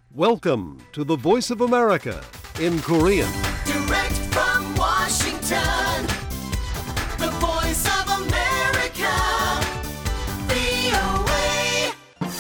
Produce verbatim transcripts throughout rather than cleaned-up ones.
Welcome to the Voice of America in Korean. Direct from Washington, the Voice of America, 브이오에이.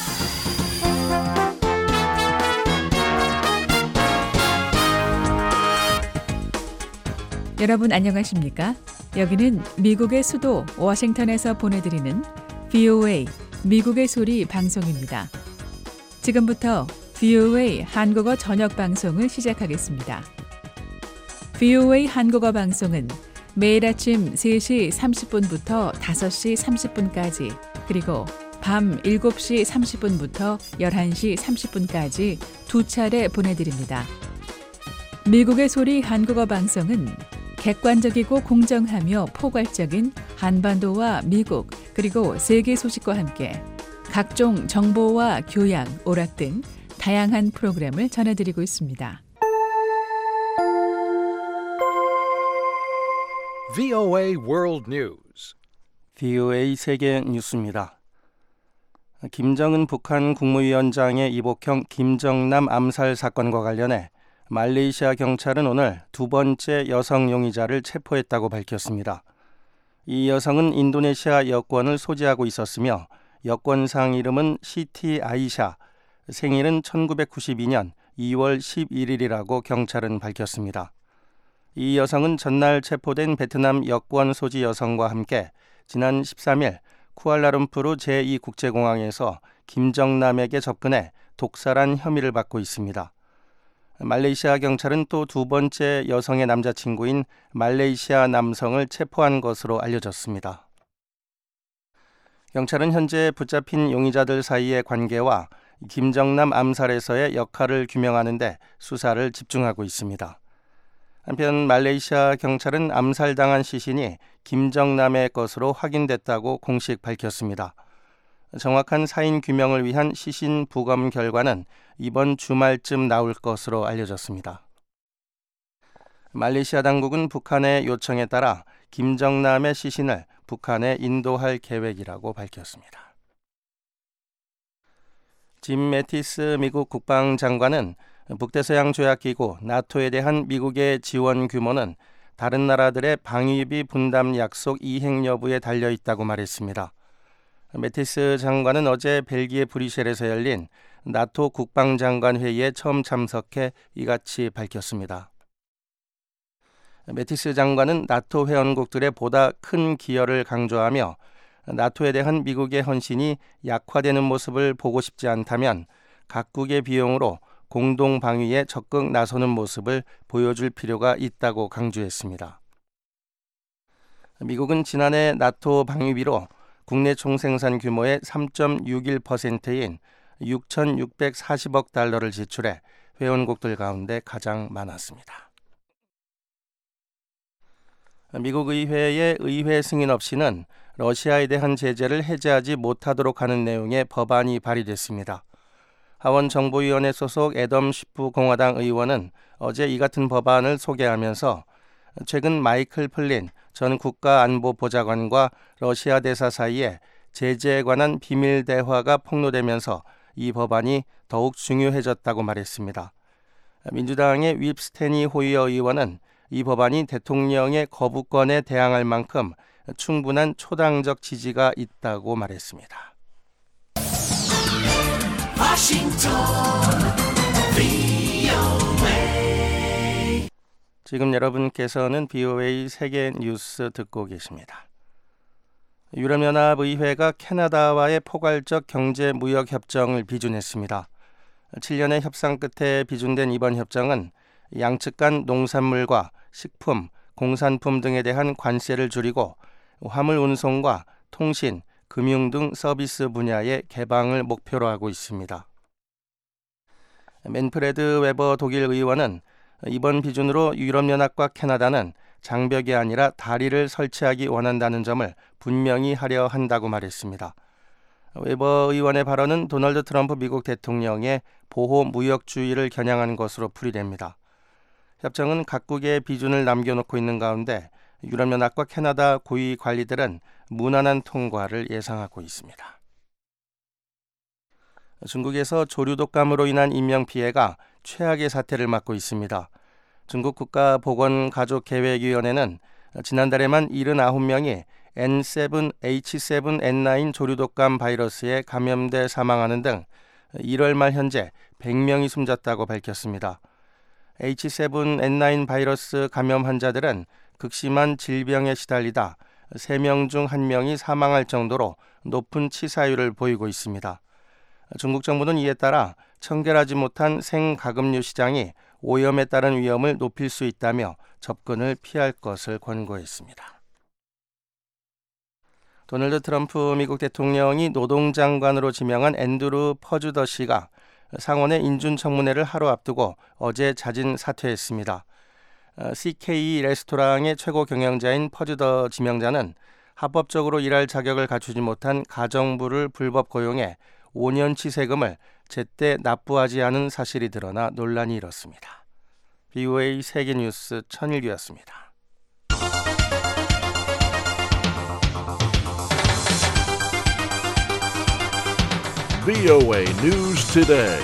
여러분 안녕하십니까? 여기는 미국의 수도 워싱턴에서 보내드리는 브이오에이 미국의 소리 방송입니다. 지금부터 브이오에이 한국어 저녁 방송을 시작하겠습니다. 브이오에이 한국어 방송은 매일 아침 세 시 삼십 분부터 다섯 시 삼십 분까지 그리고 밤 일곱 시 삼십 분부터 열한 시 삼십 분까지 두 차례 보내드립니다. 미국의 소리 한국어 방송은 객관적이고 공정하며 포괄적인 한반도와 미국 그리고 세계 소식과 함께 각종 정보와 교양, 오락 등 다양한 프로그램을 전해드리고 있습니다. 브이오에이 World News. 브이오에이 세계 뉴스입니다. 김정은 북한 국무위원장의 이복형 김정남 암살 사건과 관련해 말레이시아 경찰은 오늘 두 번째 여성 용의자를 체포했다고 밝혔습니다. 이 여성은 인도네시아 여권을 소지하고 있었으며 여권상 이름은 시티 아이샤, 생일은 천구백구십이 년 이월 십일일이라고 경찰은 밝혔습니다. 이 여성은 전날 체포된 베트남 여권 소지 여성과 함께 지난 십삼 일 쿠알라룸푸르 제이 국제공항에서 김정남에게 접근해 독살한 혐의를 받고 있습니다. 말레이시아 경찰은 또 두 번째 여성의 남자친구인 말레이시아 남성을 체포한 것으로 알려졌습니다. 경찰은 현재 붙잡힌 용의자들 사이의 관계와 김정남 암살에서의 역할을 규명하는 데 수사를 집중하고 있습니다. 한편 말레이시아 경찰은 암살당한 시신이 김정남의 것으로 확인됐다고 공식 밝혔습니다. 정확한 사인 규명을 위한 시신 부검 결과는 이번 주말쯤 나올 것으로 알려졌습니다. 말레이시아 당국은 북한의 요청에 따라 김정남의 시신을 북한에 인도할 계획이라고 밝혔습니다. 짐 매티스 미국 국방장관은 북대서양 조약기구 나토에 대한 미국의 지원 규모는 다른 나라들의 방위비 분담 약속 이행 여부에 달려있다고 말했습니다. 매티스 장관은 어제 벨기에 브뤼셀에서 열린 나토 국방장관 회의에 처음 참석해 이같이 밝혔습니다. 매티스 장관은 나토 회원국들의 보다 큰 기여를 강조하며 나토에 대한 미국의 헌신이 약화되는 모습을 보고 싶지 않다면 각국의 비용으로 공동 방위에 적극 나서는 모습을 보여줄 필요가 있다고 강조했습니다. 미국은 지난해 나토 방위비로 국내 총생산 규모의 삼 점 육일 퍼센트인 육천육백사십억 달러를 지출해 회원국들 가운데 가장 많았습니다. 미국 의회의 의회 승인 없이는 러시아에 대한 제재를 해제하지 못하도록 하는 내용의 법안이 발의됐습니다. 하원 정보위원회 소속 애덤 쉬프 공화당 의원은 어제 이 같은 법안을 소개하면서 최근 마이클 플린 전 국가안보보좌관과 러시아 대사 사이에 제재에 관한 비밀 대화가 폭로되면서 이 법안이 더욱 중요해졌다고 말했습니다. 민주당의 윕 스테니 호이어 의원은 이 법안이 대통령의 거부권에 대항할 만큼 충분한 초당적 지지가 있다고 말했습니다. 워싱턴, 브이오에이. 지금 여러분께서는 브이오에이 세계 뉴스 듣고 계십니다. 유럽연합의회가 캐나다와의 포괄적 경제 무역 협정을 비준했습니다. 칠 년의 협상 끝에 비준된 이번 협정은 양측 간 농산물과 식품, 공산품 등에 대한 관세를 줄이고 화물 운송과 통신, 금융 등 서비스 분야의 개방을 목표로 하고 있습니다. 맨프레드 웨버 독일 의원은 이번 비준으로 유럽연합과 캐나다는 장벽이 아니라 다리를 설치하기 원한다는 점을 분명히 하려 한다고 말했습니다. 웨버 의원의 발언은 도널드 트럼프 미국 대통령의 보호 무역주의를 겨냥한 것으로 풀이됩니다. 협정은 각국의 비준을 남겨놓고 있는 가운데 유럽연합과 캐나다 고위 관리들은 무난한 통과를 예상하고 있습니다. 중국에서 조류독감으로 인한 인명피해가 최악의 사태를 맞고 있습니다. 중국 국가보건가족계획위원회는 지난달에만 칠십구 명이 엔 세븐 에이치 세븐 엔 나인 조류독감 바이러스에 감염돼 사망하는 등 일월 말 현재 백 명이 숨졌다고 밝혔습니다. 에이치 세븐 엔 나인 바이러스 감염 환자들은 극심한 질병에 시달리다 세 명 중 한 명이 사망할 정도로 높은 치사율을 보이고 있습니다. 중국 정부는 이에 따라 청결하지 못한 생가금류 시장이 오염에 따른 위험을 높일 수 있다며 접근을 피할 것을 권고했습니다. 도널드 트럼프 미국 대통령이 노동장관으로 지명한 앤드루 퍼주더 씨가 상원의 인준청문회를 하루 앞두고 어제 자진 사퇴했습니다. 씨케이 레스토랑의 최고 경영자인 퍼주더 지명자는 합법적으로 일할 자격을 갖추지 못한 가정부를 불법 고용해 오 년치 세금을 제때 납부하지 않은 사실이 드러나 논란이 일었습니다. 비오에이 세계뉴스 천일규였습니다. 비오에이 News Today.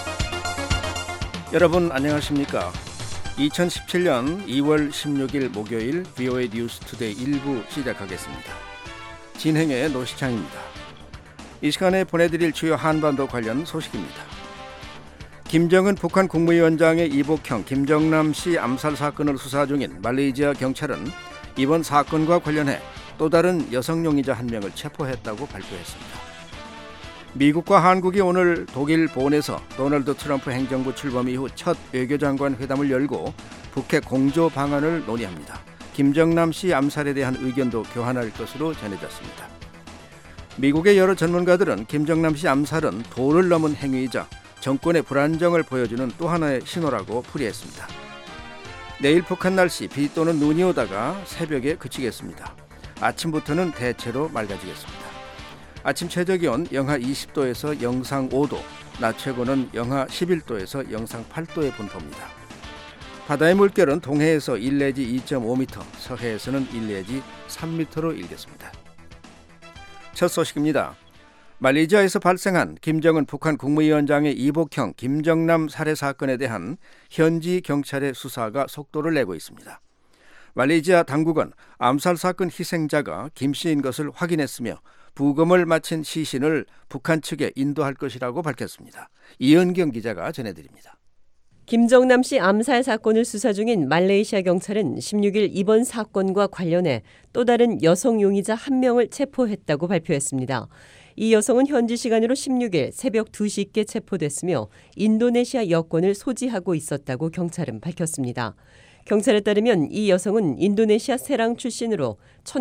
여러분 안녕하십니까? 이천십칠 년 이월 십육일 목요일 비오에이 뉴스 투데이 일 부 시작하겠습니다. 진행의 노시창입니다. 이 시간에 보내드릴 주요 한반도 관련 소식입니다. 김정은 북한 국무위원장의 이복형 김정남 씨 암살 사건을 수사 중인 말레이시아 경찰은 이번 사건과 관련해 또 다른 여성 용의자 한 명을 체포했다고 발표했습니다. 미국과 한국이 오늘 독일 본에서 도널드 트럼프 행정부 출범 이후 첫 외교장관 회담을 열고 북핵 공조 방안을 논의합니다. 김정남 씨 암살에 대한 의견도 교환할 것으로 전해졌습니다. 미국의 여러 전문가들은 김정남 씨 암살은 도를 넘은 행위이자 정권의 불안정을 보여주는 또 하나의 신호라고 풀이했습니다. 내일 북한 날씨 비 또는 눈이 오다가 새벽에 그치겠습니다. 아침부터는 대체로 맑아지겠습니다. 아침 최저기온 영하 이십 도에서 영상 오 도, 낮 최고는 영하 십일 도에서 영상 팔 도의 분포입니다. 바다의 물결은 동해에서 일 내지 이 점 오 미터, 서해에서는 일 내지 삼 미터로 일겠습니다. 첫 소식입니다. 말레이시아에서 발생한 김정은 북한 국무위원장의 이복형 김정남 살해 사건에 대한 현지 경찰의 수사가 속도를 내고 있습니다. 말레이시아 당국은 암살 사건 희생자가 김 씨인 것을 확인했으며 부검을 마친 시신을 북한 측에 인도할 것이라고 밝혔습니다. 이은경 기자가 전해드립니다. 김정남 씨 암살 사건을 수사 중인 말레이시아 경찰은 십육일 이번 사건과 관련해 또 다른 여성 용의자 한 명을 체포했다고 발표했습니다. 이 여성은 현지 시간으로 십육일 새벽 두 시께 체포됐으며 인도네시아 여권을 소지하고 있었다고 경찰은 밝혔습니다. 경찰에 따르면 이 여성은 인도네시아 세랑 출신으로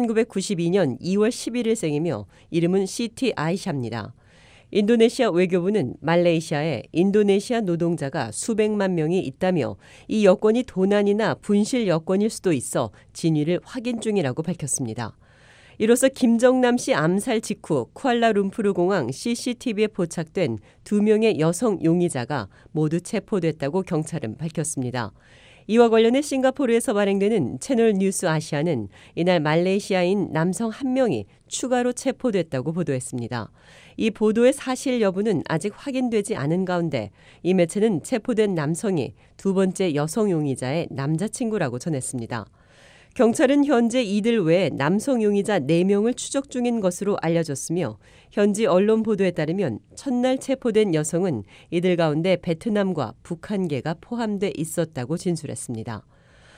천구백구십이년 이월 십일일생이며 이름은 시티 아이샤입니다. 인도네시아 외교부는 말레이시아에 인도네시아 노동자가 수백만 명이 있다며 이 여권이 도난이나 분실 여권일 수도 있어 진위를 확인 중이라고 밝혔습니다. 이로써 김정남 씨 암살 직후 쿠알라룸푸르 공항 씨씨티비에 포착된 두 명의 여성 용의자가 모두 체포됐다고 경찰은 밝혔습니다. 이와 관련해 싱가포르에서 발행되는 채널 뉴스 아시아는 이날 말레이시아인 남성 한 명이 추가로 체포됐다고 보도했습니다. 이 보도의 사실 여부는 아직 확인되지 않은 가운데 이 매체는 체포된 남성이 두 번째 여성 용의자의 남자친구라고 전했습니다. 경찰은 현재 이들 외에 남성 용의자 네 명을 추적 중인 것으로 알려졌으며 현지 언론 보도에 따르면 첫날 체포된 여성은 이들 가운데 베트남과 북한계가 포함돼 있었다고 진술했습니다.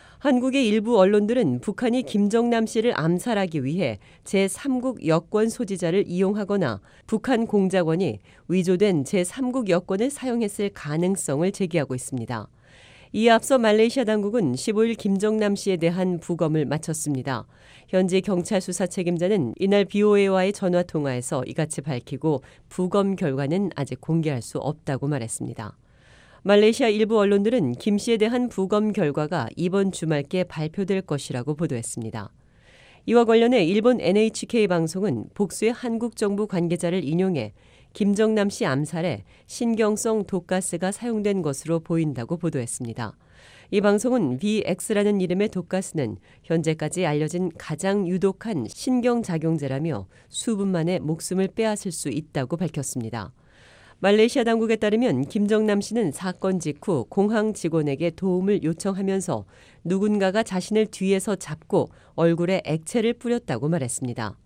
한국의 일부 언론들은 북한이 김정남 씨를 암살하기 위해 제삼국 여권 소지자를 이용하거나 북한 공작원이 위조된 제삼국 여권을 사용했을 가능성을 제기하고 있습니다. 이에 앞서 말레이시아 당국은 십오일 김정남 씨에 대한 부검을 마쳤습니다. 현지 경찰 수사 책임자는 이날 비오에이와의 전화 통화에서 이같이 밝히고 부검 결과는 아직 공개할 수 없다고 말했습니다. 말레이시아 일부 언론들은 김 씨에 대한 부검 결과가 이번 주말께 발표될 것이라고 보도했습니다. 이와 관련해 일본 엔에이치케이 방송은 복수의 한국 정부 관계자를 인용해 김정남 씨 암살에 신경성 독가스가 사용된 것으로 보인다고 보도했습니다. 이 방송은 비엑스라는 이름의 독가스는 현재까지 알려진 가장 유독한 신경작용제라며 수분 만에 목숨을 빼앗을 수 있다고 밝혔습니다. 말레이시아 당국에 따르면 김정남 씨는 사건 직후 공항 직원에게 도움을 요청하면서 누군가가 자신을 뒤에서 잡고 얼굴에 액체를 뿌렸다고 말했습니다.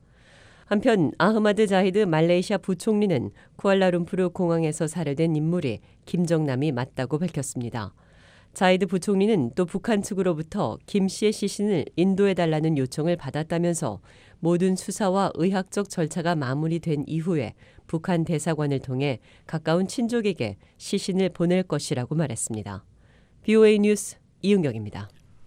한편 아흐마드 자히드 말레이시아 부총리는 쿠알라룸푸르 공항에서 살해된 인물이 김정남이 맞다고 밝혔습니다. 자히드 부총리는 또 북한 측으로부터 김 씨의 시신을 인도해달라는 요청을 받았다면서 모든 수사와 의학적 절차가 마무리된 이후에 북한 대사관을 통해 가까운 친족에게 시신을 보낼 것이라고 말했습니다. 비오에이 뉴스 이은경입니다.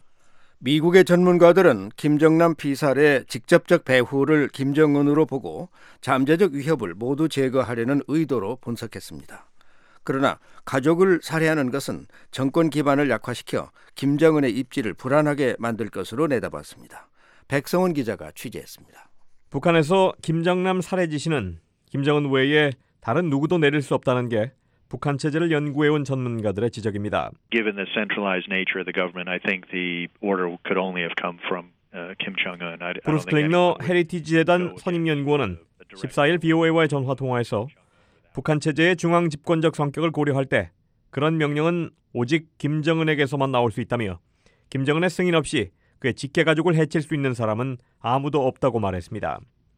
미국의 전문가들은 김정남 피살의 직접적 배후를 김정은으로 보고 잠재적 위협을 모두 제거하려는 의도로 분석했습니다. 그러나 가족을 살해하는 것은 정권 기반을 약화시켜 김정은의 입지를 불안하게 만들 것으로 내다봤습니다. 백성원 기자가 취재했습니다. 북한에서 김정남 살해 지시는 김정은 외에 다른 누구도 내릴 수 없다는 게 북한 체제를 연구해온 전문가들의 지적입니다. Given the centralized nature of the government, I think the order could only have come from uh, Kim Jong-un. I, I 브루스 클링너 헤리티지 재단 선임 연구원은 십사일 비오에이와의 전화 통화에서 북한 체제의 중앙 집권적 성격을 고려할 때 그런 명령은 오직 김정은에게서만 나올 수 있다며 김정은의 승인 없이 그의 직계 가족을 해칠 수 있는 사람은 아무도 없다고 말했습니다.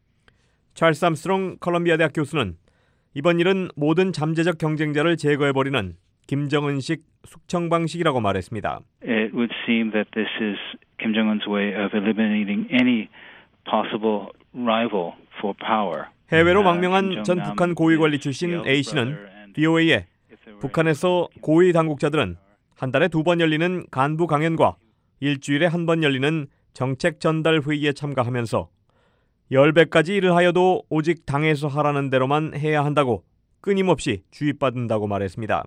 찰스 암스트롱 컬럼비아 대학 교수는 이번 일은 모든 잠재적 경쟁자를 제거해버리는 김정은식 숙청 방식이라고 말했습니다. It would seem that this is Kim Jong-un's way of eliminating any possible rival for power. 해외로 망명한 전 북한 고위 관리 출신 A씨는 비오에이에 북한에서 고위 당국자들은 한 달에 두 번 열리는 간부 강연과 일주일에 한 번 열리는 정책 전달 회의에 참가하면서 열 배까지 일을 하여도 오직 당에서 하라는 대로만 해야 한다고 끊임없이 주입받는다고 말했습니다.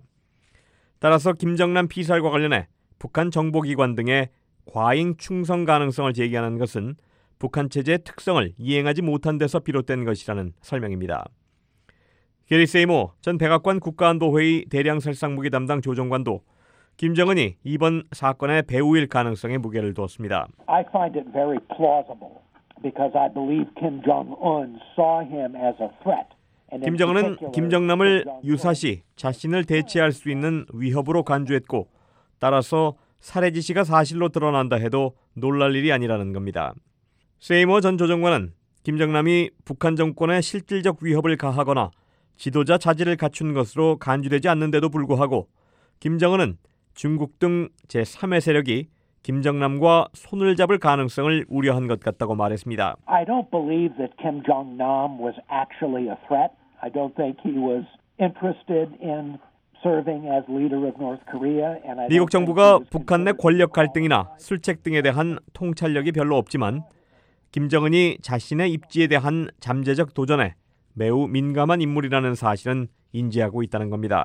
따라서 김정남 피살과 관련해 북한 정보기관 등의 과잉 충성 가능성을 제기하는 것은 북한 체제의 특성을 이행하지 못한 데서 비롯된 것이라는 설명입니다. 게리 세이모 전 백악관 국가안보회의 대량살상무기 담당 조정관도 김정은이 이번 사건의 배후일 가능성에 무게를 두었습니다. I find it very plausible because I believe Kim Jong-un saw him as a threat. 김정은은 김정남을 유사시 자신을 대체할 수 있는 위협으로 간주했고 따라서 살해 지시가 사실로 드러난다 해도 놀랄 일이 아니라는 겁니다. 세이머 전 조정관은 김정남이 북한 정권에 실질적 위협을 가하거나 지도자 자질을 갖춘 것으로 간주되지 않는데도 불구하고 김정은은 중국 등 제삼의 세력이 김정남과 손을 잡을 가능성을 우려한 것 같다고 말했습니다. I don't believe that Kim Jong-nam was actually a threat. I don't think he was interested in serving as leader of North Korea. And I 미국 정부가 북한 내 권력 갈등이나 술책 등에 대한 통찰력이 별로 없지만 김정은이 자신의 입지에 대한 잠재적 도전에 매우 민감한 인물이라는 사실은 인지하고 있다는 겁니다.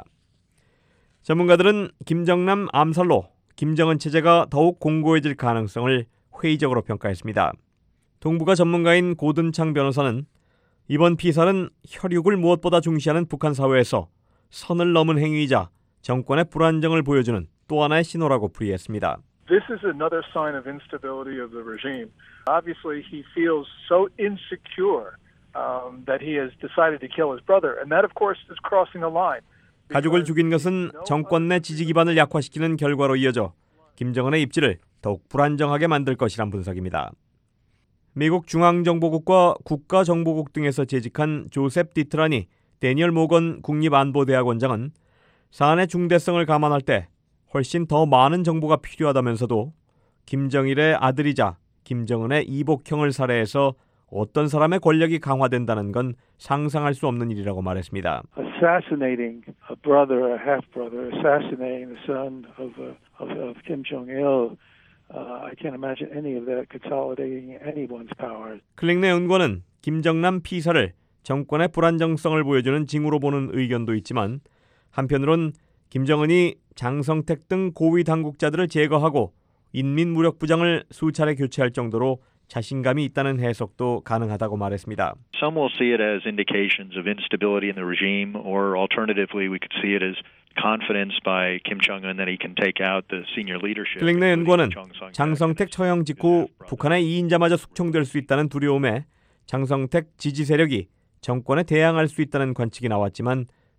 전문가들은 김정남 암살로 김정은 체제가 더욱 공고해질 가능성을 회의적으로 평가했습니다. 동북아 전문가인 고든창 변호사는 이번 피살은 혈육을 무엇보다 중시하는 북한 사회에서 선을 넘은 행위이자 정권의 불안정을 보여주는 또 하나의 신호라고 풀이했습니다. This is another sign of instability of the regime. Obviously, he feels so insecure um, that he has decided to kill his brother, and that, of course, is crossing a line. 가족을 죽인 것은 정권 내 지지 기반을 약화시키는 결과로 이어져 김정은의 입지를 더욱 불안정하게 만들 것이란 분석입니다. 미국 중앙정보국과 국가정보국 등에서 재직한 조셉 디트라니 데니얼 모건 국립안보대학원장은 사안의 중대성을 감안할 때 훨씬 더 많은 정보가 필요하다면서도 김정일의 아들이자 김정은의 이복형을 살해해서 어떤 사람의 권력이 강화된다는 건 상상할 수 없는 일이라고 말했습니다. Assassinating a brother, a half brother, assassinating the son of, uh, of, of Kim Jong-il, uh, I can't imagine any of that consolidating anyone's power. 클링네 연구원은 김정남 피살을 정권의 불안정성을 보여주는 징후로 보는 의견도 있지만 한편으론 김정은이 장성택 등 고위 당국자들을 제거하고 인민무력부장을 수차례 교체할 정도로 자신감이 있다는 해석도 가능하다고 말했습니다. Some will see it as indications of instability in the regime, or alternatively, we could see it as confidence by Kim Jong-un that he can take out the senior leadership. 클링네 연구원은 장성택 처형 직후 북한의 이인자마저 숙청될 수 있다는 두려움에 장성택 지지 세력이 정권에 대항할 수 있다는 관측이 나왔지만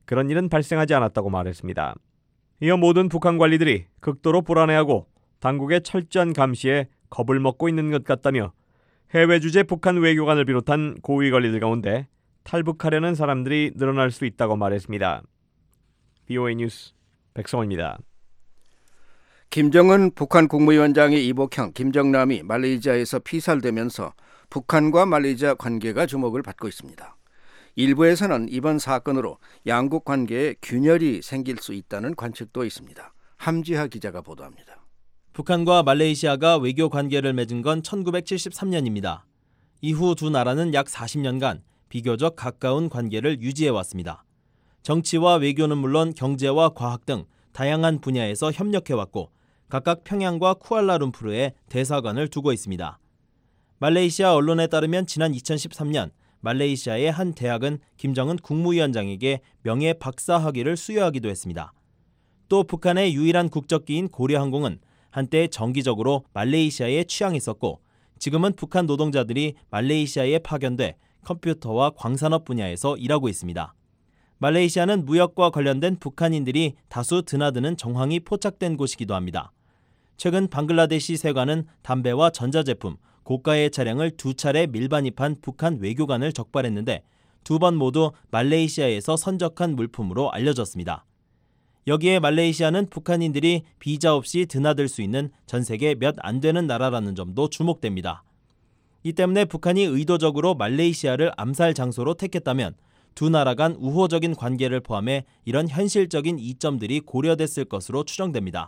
그런 일은 발생하지 않았다고 말했습니다. 이어 모든 북한 관리들이 극도로 불안해하고 당국의 철저한 감시에 겁을 먹고 있는 것 같다며 해외 주재 북한 외교관을 비롯한 고위 관리들 가운데 탈북하려는 사람들이 늘어날 수 있다고 말했습니다. 비오에이 뉴스 백성원입니다. 김정은 북한 국무위원장의 이복형 김정남이 말레이시아에서 피살되면서 북한과 말레이시아 관계가 주목을 받고 있습니다. 일부에서는 이번 사건으로 양국 관계에 균열이 생길 수 있다는 관측도 있습니다. 함지하 기자가 보도합니다. 북한과 말레이시아가 외교 관계를 맺은 건 천구백칠십삼 년입니다. 이후 두 나라는 약 사십 년간 비교적 가까운 관계를 유지해왔습니다. 정치와 외교는 물론 경제와 과학 등 다양한 분야에서 협력해왔고 각각 평양과 쿠알라룸푸르에 대사관을 두고 있습니다. 말레이시아 언론에 따르면 지난 이천십삼 년 말레이시아의 한 대학은 김정은 국무위원장에게 명예 박사 학위를 수여하기도 했습니다. 또 북한의 유일한 국적기인 고려항공은 한때 정기적으로 말레이시아에 취항했었고 지금은 북한 노동자들이 말레이시아에 파견돼 컴퓨터와 광산업 분야에서 일하고 있습니다. 말레이시아는 무역과 관련된 북한인들이 다수 드나드는 정황이 포착된 곳이기도 합니다. 최근 방글라데시 세관은 담배와 전자제품, 고가의 차량을 두 차례 밀반입한 북한 외교관을 적발했는데 두 번 모두 말레이시아에서 선적한 물품으로 알려졌습니다. 여기에 말레이시아는 북한인들이 비자 없이 드나들 수 있는 전 세계 몇 안 되는 나라라는 점도 주목됩니다. 이 때문에 북한이 의도적으로 말레이시아를 암살 장소로 택했다면 두 나라 간 우호적인 관계를 포함해 이런 현실적인 이점들이 고려됐을 것으로 추정됩니다.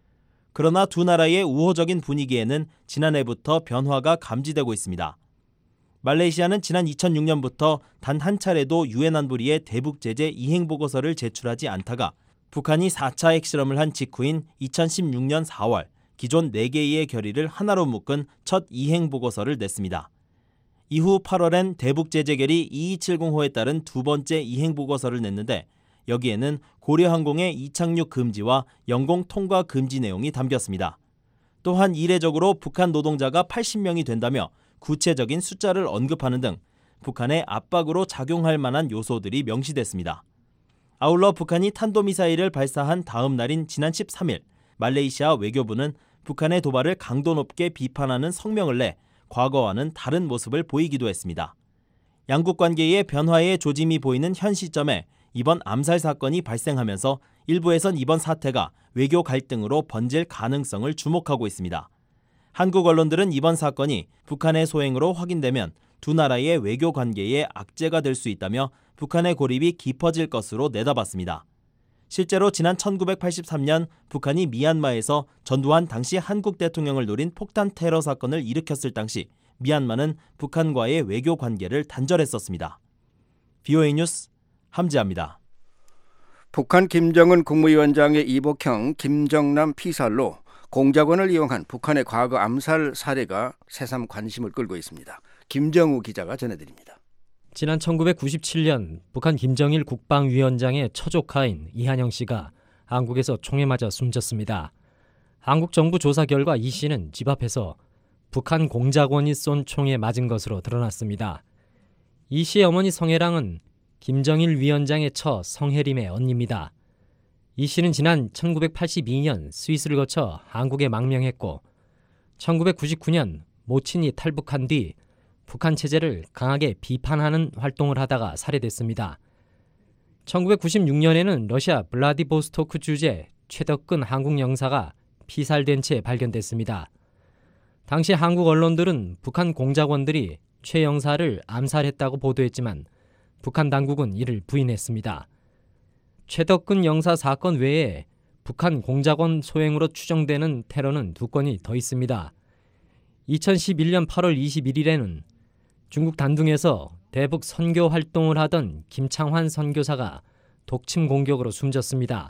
그러나 두 나라의 우호적인 분위기에는 지난해부터 변화가 감지되고 있습니다. 말레이시아는 지난 이천육 년부터 단 한 차례도 유엔 안보리에 대북 제재 이행 보고서를 제출하지 않다가 북한이 사 차 핵실험을 한 직후인 이천십육 년 사월 기존 네 개의 결의를 하나로 묶은 첫 이행 보고서를 냈습니다. 이후 팔월엔 대북 제재 결의 이이칠공호에 따른 두 번째 이행 보고서를 냈는데 여기에는 고려항공의 이착륙 금지와 영공 통과 금지 내용이 담겼습니다. 또한 이례적으로 북한 노동자가 팔십 명이 된다며 구체적인 숫자를 언급하는 등 북한의 압박으로 작용할 만한 요소들이 명시됐습니다. 아울러 북한이 탄도미사일을 발사한 다음 날인 지난 십삼 일 말레이시아 외교부는 북한의 도발을 강도 높게 비판하는 성명을 내 과거와는 다른 모습을 보이기도 했습니다. 양국 관계의 변화의 조짐이 보이는 현 시점에 이번 암살 사건이 발생하면서 일부에선 이번 사태가 외교 갈등으로 번질 가능성을 주목하고 있습니다. 한국 언론들은 이번 사건이 북한의 소행으로 확인되면 두 나라의 외교 관계에 악재가 될 수 있다며 북한의 고립이 깊어질 것으로 내다봤습니다. 실제로 지난 천구백팔십삼 년 북한이 미얀마에서 전두환 당시 한국 대통령을 노린 폭탄 테러 사건을 일으켰을 당시 미얀마는 북한과의 외교 관계를 단절했었습니다. 비오에이 뉴스 함지아입니다. 북한 김정은 국무위원장의 이복형 김정남 피살로 공작원을 이용한 북한의 과거 암살 사례가 새삼 관심을 끌고 있습니다. 김정우 기자가 전해드립니다. 지난 천구백구십칠 년 북한 김정일 국방위원장의 처조카인 이한영 씨가 한국에서 총에 맞아 숨졌습니다. 한국 정부 조사 결과 이 씨는 집 앞에서 북한 공작원이 쏜 총에 맞은 것으로 드러났습니다. 이 씨의 어머니 성혜랑은 김정일 위원장의 처 성혜림의 언니입니다. 이 씨는 지난 천구백팔십이 년 스위스를 거쳐 한국에 망명했고 천구백구십구 년 모친이 탈북한 뒤 북한 체제를 강하게 비판하는 활동을 하다가 살해됐습니다. 천구백구십육 년에는 러시아 블라디보스토크 주재 최덕근 한국 영사가 피살된 채 발견됐습니다. 당시 한국 언론들은 북한 공작원들이 최 영사를 암살했다고 보도했지만 북한 당국은 이를 부인했습니다. 최덕근 영사 사건 외에 북한 공작원 소행으로 추정되는 테러는 두 건이 더 있습니다. 이천십일 년 팔월 이십일일에는 중국 단둥에서 대북 선교 활동을 하던 김창환 선교사가 독침 공격으로 숨졌습니다.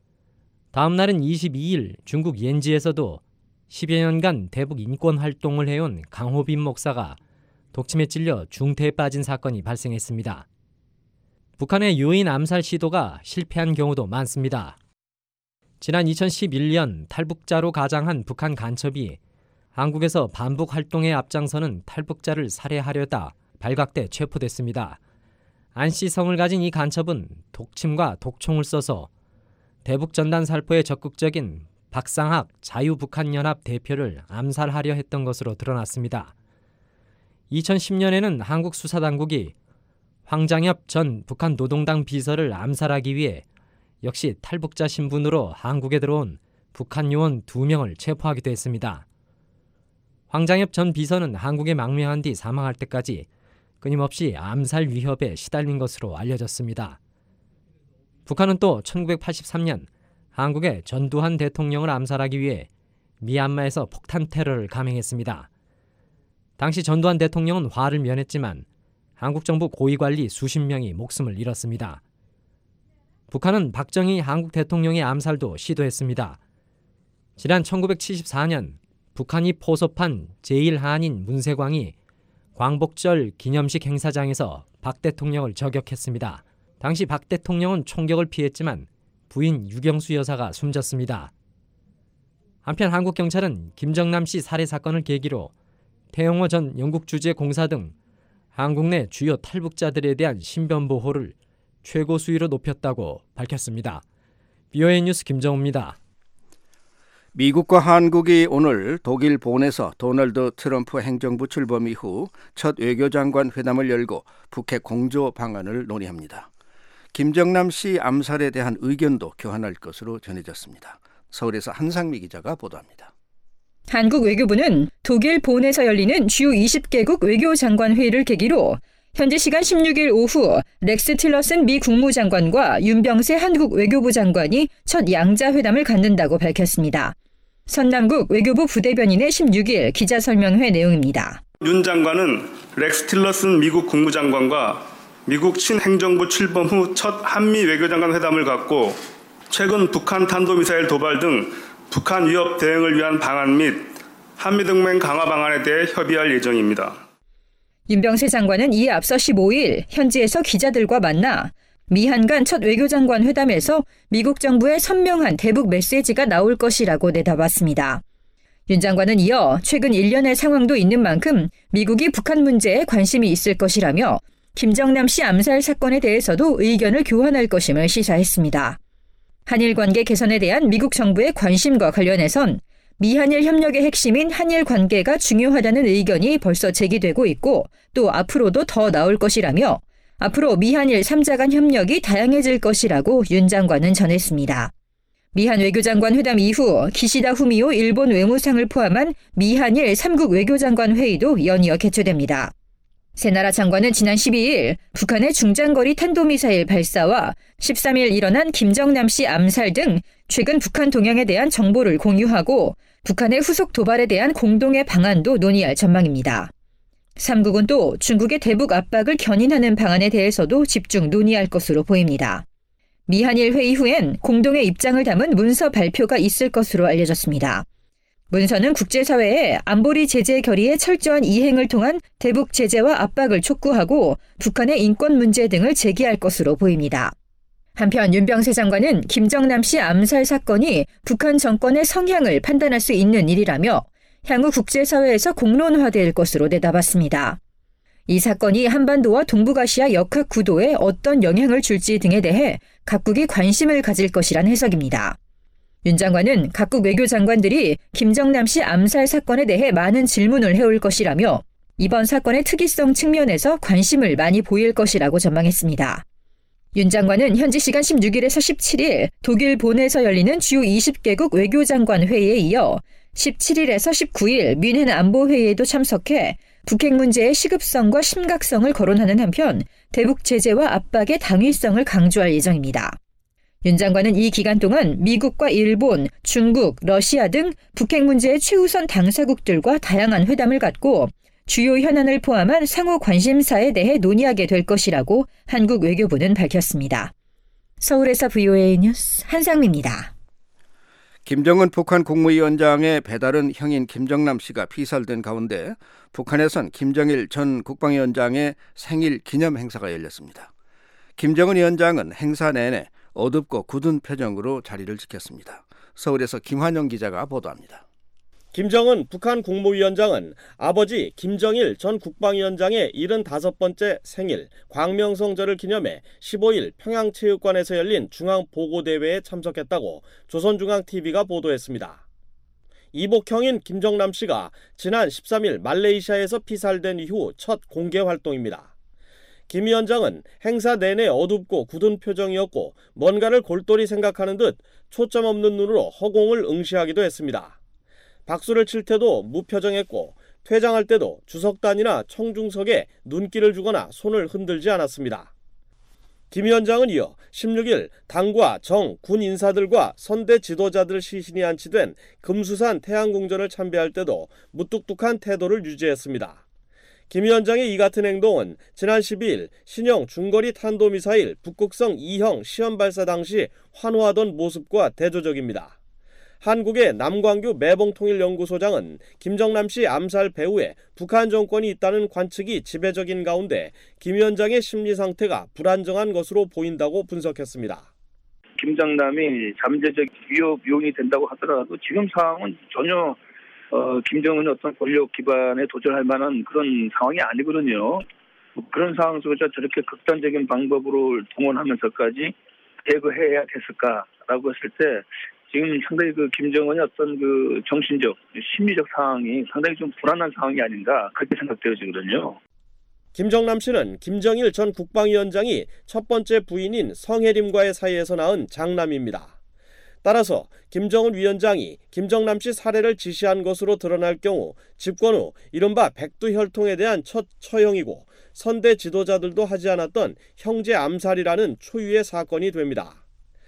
다음 날은 이십이 일 중국 옌지에서도 십여 년간 대북 인권 활동을 해온 강호빈 목사가 독침에 찔려 중태에 빠진 사건이 발생했습니다. 북한의 유인 암살 시도가 실패한 경우도 많습니다. 지난 이천십일 년 탈북자로 가장한 북한 간첩이 한국에서 반북 활동에 앞장서는 탈북자를 살해하려다 발각돼 체포됐습니다. 안씨성을 가진 이 간첩은 독침과 독총을 써서 대북전단 살포에 적극적인 박상학 자유북한연합 대표를 암살하려 했던 것으로 드러났습니다. 이천십 년에는 한국 수사당국이 황장엽 전 북한 노동당 비서를 암살하기 위해 역시 탈북자 신분으로 한국에 들어온 북한 요원 두 명을 체포하기도 했습니다. 황장엽 전 비서는 한국에 망명한 뒤 사망할 때까지 끊임없이 암살 위협에 시달린 것으로 알려졌습니다. 북한은 또 천구백팔십삼 년 한국의 전두환 대통령을 암살하기 위해 미얀마에서 폭탄 테러를 감행했습니다. 당시 전두환 대통령은 화를 면했지만 한국 정부 고위관리 수십 명이 목숨을 잃었습니다. 북한은 박정희 한국 대통령의 암살도 시도했습니다. 지난 천구백칠십사 년 북한이 포섭한 제일 한인 문세광이 광복절 기념식 행사장에서 박 대통령을 저격했습니다. 당시 박 대통령은 총격을 피했지만 부인 유경수 여사가 숨졌습니다. 한편 한국 경찰은 김정남 씨 살해 사건을 계기로 태영호 전 영국 주재 공사 등 한국 내 주요 탈북자들에 대한 신변 보호를 최고 수위로 높였다고 밝혔습니다. 비오에이 뉴스 김정우입니다. 미국과 한국이 오늘 독일 본에서 도널드 트럼프 행정부 출범 이후 첫 외교장관 회담을 열고 북핵 공조 방안을 논의합니다. 김정남 씨 암살에 대한 의견도 교환할 것으로 전해졌습니다. 서울에서 한상미 기자가 보도합니다. 한국 외교부는 독일 본에서 열리는 주요 이십 개국 외교장관 회의를 계기로 현지 시간 십육 일 오후 렉스 틸러슨 미 국무장관과 윤병세 한국 외교부 장관이 첫 양자회담을 갖는다고 밝혔습니다. 선남국 외교부 부대변인의 십육 일 기자설명회 내용입니다. 윤 장관은 렉스 틸러슨 미국 국무장관과 미국 친행정부 출범 후 첫 한미 외교장관 회담을 갖고 최근 북한 탄도미사일 도발 등 북한 위협 대응을 위한 방안 및 한미동맹 강화 방안에 대해 협의할 예정입니다. 윤병세 장관은 이에 앞서 십오 일 현지에서 기자들과 만나 미한 간 첫 외교장관 회담에서 미국 정부의 선명한 대북 메시지가 나올 것이라고 내다봤습니다. 윤 장관은 이어 최근 일련의 상황도 있는 만큼 미국이 북한 문제에 관심이 있을 것이라며 김정남 씨 암살 사건에 대해서도 의견을 교환할 것임을 시사했습니다. 한일 관계 개선에 대한 미국 정부의 관심과 관련해선 미한일 협력의 핵심인 한일 관계가 중요하다는 의견이 벌써 제기되고 있고 또 앞으로도 더 나올 것이라며 앞으로 미한일 삼 자 간 협력이 다양해질 것이라고 윤 장관은 전했습니다. 미한 외교장관 회담 이후 기시다 후미오 일본 외무상을 포함한 미한일 삼 국 외교장관 회의도 연이어 개최됩니다. 세 나라 장관은 지난 십이 일 북한의 중장거리 탄도미사일 발사와 십삼 일 일어난 김정남 씨 암살 등 최근 북한 동향에 대한 정보를 공유하고 북한의 후속 도발에 대한 공동의 방안도 논의할 전망입니다. 삼국은 또 중국의 대북 압박을 견인하는 방안에 대해서도 집중 논의할 것으로 보입니다. 미한일 회의 후엔 공동의 입장을 담은 문서 발표가 있을 것으로 알려졌습니다. 문서는 국제사회에 안보리 제재 결의의 철저한 이행을 통한 대북 제재와 압박을 촉구하고 북한의 인권 문제 등을 제기할 것으로 보입니다. 한편 윤병세 장관은 김정남 씨 암살 사건이 북한 정권의 성향을 판단할 수 있는 일이라며 향후 국제사회에서 공론화될 것으로 내다봤습니다. 이 사건이 한반도와 동북아시아 역학 구도에 어떤 영향을 줄지 등에 대해 각국이 관심을 가질 것이란 해석입니다. 윤 장관은 각국 외교장관들이 김정남 씨 암살 사건에 대해 많은 질문을 해올 것이라며 이번 사건의 특이성 측면에서 관심을 많이 보일 것이라고 전망했습니다. 윤 장관은 현지 시간 십육 일에서 십칠 일 독일 본에서 열리는 주요 이십 개국 외교장관 회의에 이어 십칠 일에서 십구 일 뮌헨 안보회의에도 참석해 북핵 문제의 시급성과 심각성을 거론하는 한편 대북 제재와 압박의 당위성을 강조할 예정입니다. 윤 장관은 이 기간 동안 미국과 일본, 중국, 러시아 등 북핵 문제의 최우선 당사국들과 다양한 회담을 갖고 주요 현안을 포함한 상호 관심사에 대해 논의하게 될 것이라고 한국 외교부는 밝혔습니다. 서울에서 브이오에이 뉴스 한상미입니다. 김정은 북한 국무위원장의 배다른 형인 김정남 씨가 피살된 가운데 북한에선 김정일 전 국방위원장의 생일 기념 행사가 열렸습니다. 김정은 위원장은 행사 내내 어둡고 굳은 표정으로 자리를 지켰습니다. 서울에서 김환영 기자가 보도합니다. 김정은 북한 국무위원장은 아버지 김정일 전 국방위원장의 일흔다섯 번째 생일 광명성절을 기념해 십오일 평양체육관에서 열린 중앙보고대회에 참석했다고 조선중앙티비가 보도했습니다. 이복형인 김정남 씨가 지난 십삼일 말레이시아에서 피살된 이후 첫 공개 활동입니다. 김 위원장은 행사 내내 어둡고 굳은 표정이었고 뭔가를 골똘히 생각하는 듯 초점 없는 눈으로 허공을 응시하기도 했습니다. 박수를 칠 때도 무표정했고 퇴장할 때도 주석단이나 청중석에 눈길을 주거나 손을 흔들지 않았습니다. 김 위원장은 이어 십육일 당과 정, 군 인사들과 선대 지도자들 시신이 안치된 금수산 태양궁전을 참배할 때도 무뚝뚝한 태도를 유지했습니다. 김 위원장의 이 같은 행동은 지난 십이일 신형 중거리 탄도미사일 북극성 이형 시험 발사 당시 환호하던 모습과 대조적입니다. 한국의 남광규 매봉통일연구소장은 김정남 씨 암살 배후에 북한 정권이 있다는 관측이 지배적인 가운데 김 위원장의 심리 상태가 불안정한 것으로 보인다고 분석했습니다. 김정남이 잠재적 위협 요인이 된다고 하더라도 지금 상황은 전혀 어, 김정은의 어떤 권력 기반에 도전할 만한 그런 상황이 아니거든요. 그런 상황 속에서 저렇게 극단적인 방법으로 동원하면서까지 대거해야 됐을까라고 했을 때 지금 상당히 그 김정은의 어떤 그 정신적, 심리적 상황이 상당히 좀 불안한 상황이 아닌가 그렇게 생각되어지거든요. 김정남 씨는 김정일 전 국방위원장이 첫 번째 부인인 성혜림과의 사이에서 낳은 장남입니다. 따라서 김정은 위원장이 김정남 씨 살해를 지시한 것으로 드러날 경우 집권 후 이른바 백두혈통에 대한 첫 처형이고 선대 지도자들도 하지 않았던 형제 암살이라는 초유의 사건이 됩니다.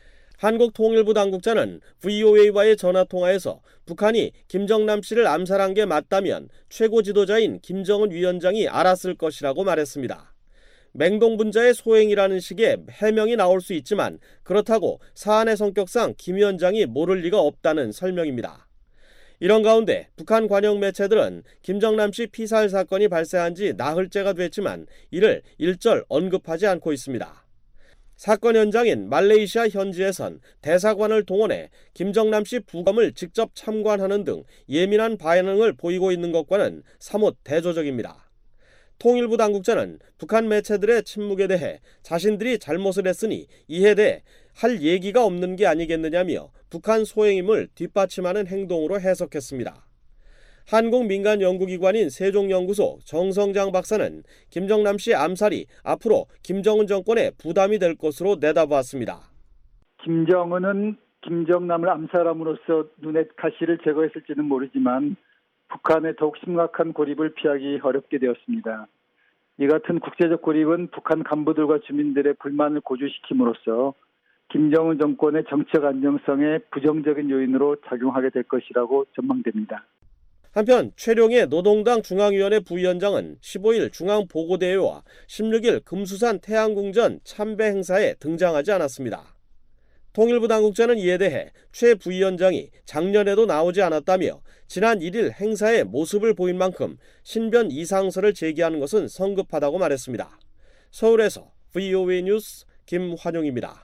한국통일부 당국자는 브이오에이와의 전화통화에서 북한이 김정남 씨를 암살한 게 맞다면 최고 지도자인 김정은 위원장이 알았을 것이라고 말했습니다. 맹동분자의 소행이라는 식의 해명이 나올 수 있지만 그렇다고 사안의 성격상 김 위원장이 모를 리가 없다는 설명입니다. 이런 가운데 북한 관영 매체들은 김정남 씨 피살 사건이 발생한 지 나흘째가 됐지만 이를 일절 언급하지 않고 있습니다. 사건 현장인 말레이시아 현지에선 대사관을 동원해 김정남 씨 부검을 직접 참관하는 등 예민한 반응을 보이고 있는 것과는 사뭇 대조적입니다. 통일부 당국자는 북한 매체들의 침묵에 대해 자신들이 잘못을 했으니 이에 대해 할 얘기가 없는 게 아니겠느냐며 북한 소행임을 뒷받침하는 행동으로 해석했습니다. 한국 민간 연구기관인 세종연구소 정성장 박사는 김정남 씨 암살이 앞으로 김정은 정권에 부담이 될 것으로 내다보았습니다. 김정은은 김정남을 암살함으로써 눈의 가시를 제거했을지는 모르지만 북한의 더욱 심각한 고립을 피하기 어렵게 되었습니다. 이 같은 국제적 고립은 북한 간부들과 주민들의 불만을 고조시킴으로써 김정은 정권의 정책 안정성에 부정적인 요인으로 작용하게 될 것이라고 전망됩니다. 한편 최룡해 노동당 중앙위원회 부위원장은 십오일 중앙보고대회와 십육일 금수산 태양궁전 참배 행사에 등장하지 않았습니다. 통일부 당국자는 이에 대해 최 부위원장이 작년에도 나오지 않았다며 지난 일일 행사에 모습을 보인 만큼 신변 이상설을 제기하는 것은 성급하다고 말했습니다. 서울에서 브이오에이 뉴스 김환용입니다.